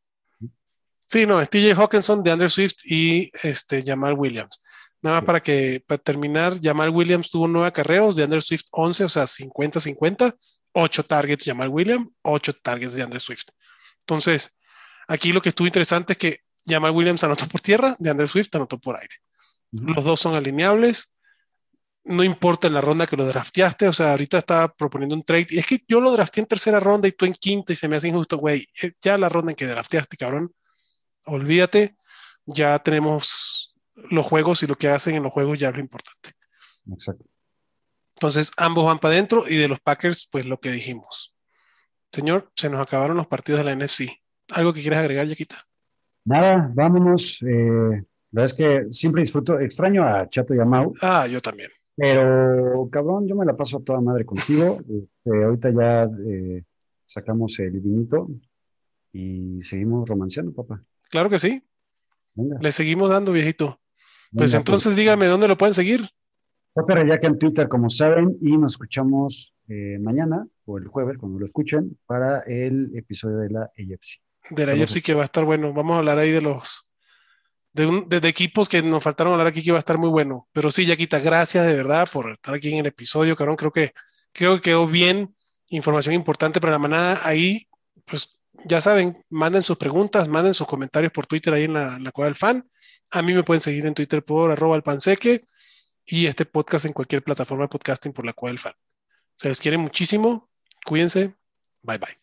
Sí, no, es T J Hawkinson, DeAndre Swift y este, Jamal Williams. Nada más sí. para que, para terminar, Jamal Williams tuvo nueve acarreos, DeAndre Swift once, o sea, cincuenta cincuenta, ocho targets Jamal Williams, ocho targets DeAndre Swift. Entonces, aquí lo que estuvo interesante es que Jamal Williams anotó por tierra, DeAndre Swift anotó por aire. Uh-huh. Los dos son alineables. No importa en la ronda que lo drafteaste, o sea, ahorita estaba proponiendo un trade, y es que yo lo drafteé en tercera ronda y tú en quinta y se me hace injusto, güey, ya la ronda en que drafteaste, cabrón, olvídate, ya tenemos los juegos y lo que hacen en los juegos ya es lo importante. Exacto. Entonces, ambos van para adentro y de los Packers, pues lo que dijimos. Señor, se nos acabaron los partidos de la N F C. ¿Algo que quieras agregar, Yaquita? Nada, vámonos. Eh, la verdad es que siempre disfruto, extraño a Chato y a Mau. Ah, yo también. Pero, cabrón, yo me la paso a toda madre contigo. Este, ahorita ya eh, sacamos el vinito y seguimos romanceando, papá. Claro que sí. Venga. Le seguimos dando, viejito. Pues Venga, entonces pues, dígame dónde lo pueden seguir. J R Yaca en Twitter, como saben, y nos escuchamos eh, mañana o el jueves, cuando lo escuchen, para el episodio de la A F C. De la A F C que va a estar bueno. Vamos a hablar ahí de los de, un, de, de equipos que nos faltaron hablar aquí que va a estar muy bueno. Pero sí, Yaquita, gracias de verdad por estar aquí en el episodio, cabrón. Creo que, creo que quedó bien. Información importante para la manada. Ahí, pues ya saben, manden sus preguntas, manden sus comentarios por Twitter ahí en la, en la Cueva del Fan. A mí me pueden seguir en Twitter por arroba alpanseque y este podcast en cualquier plataforma de podcasting por la Cueva del Fan. Se les quiere muchísimo. Cuídense. Bye bye.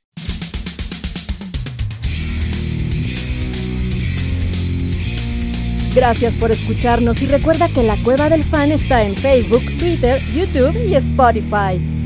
Gracias por escucharnos y recuerda que La Cueva del Fan está en Facebook, Twitter, YouTube y Spotify.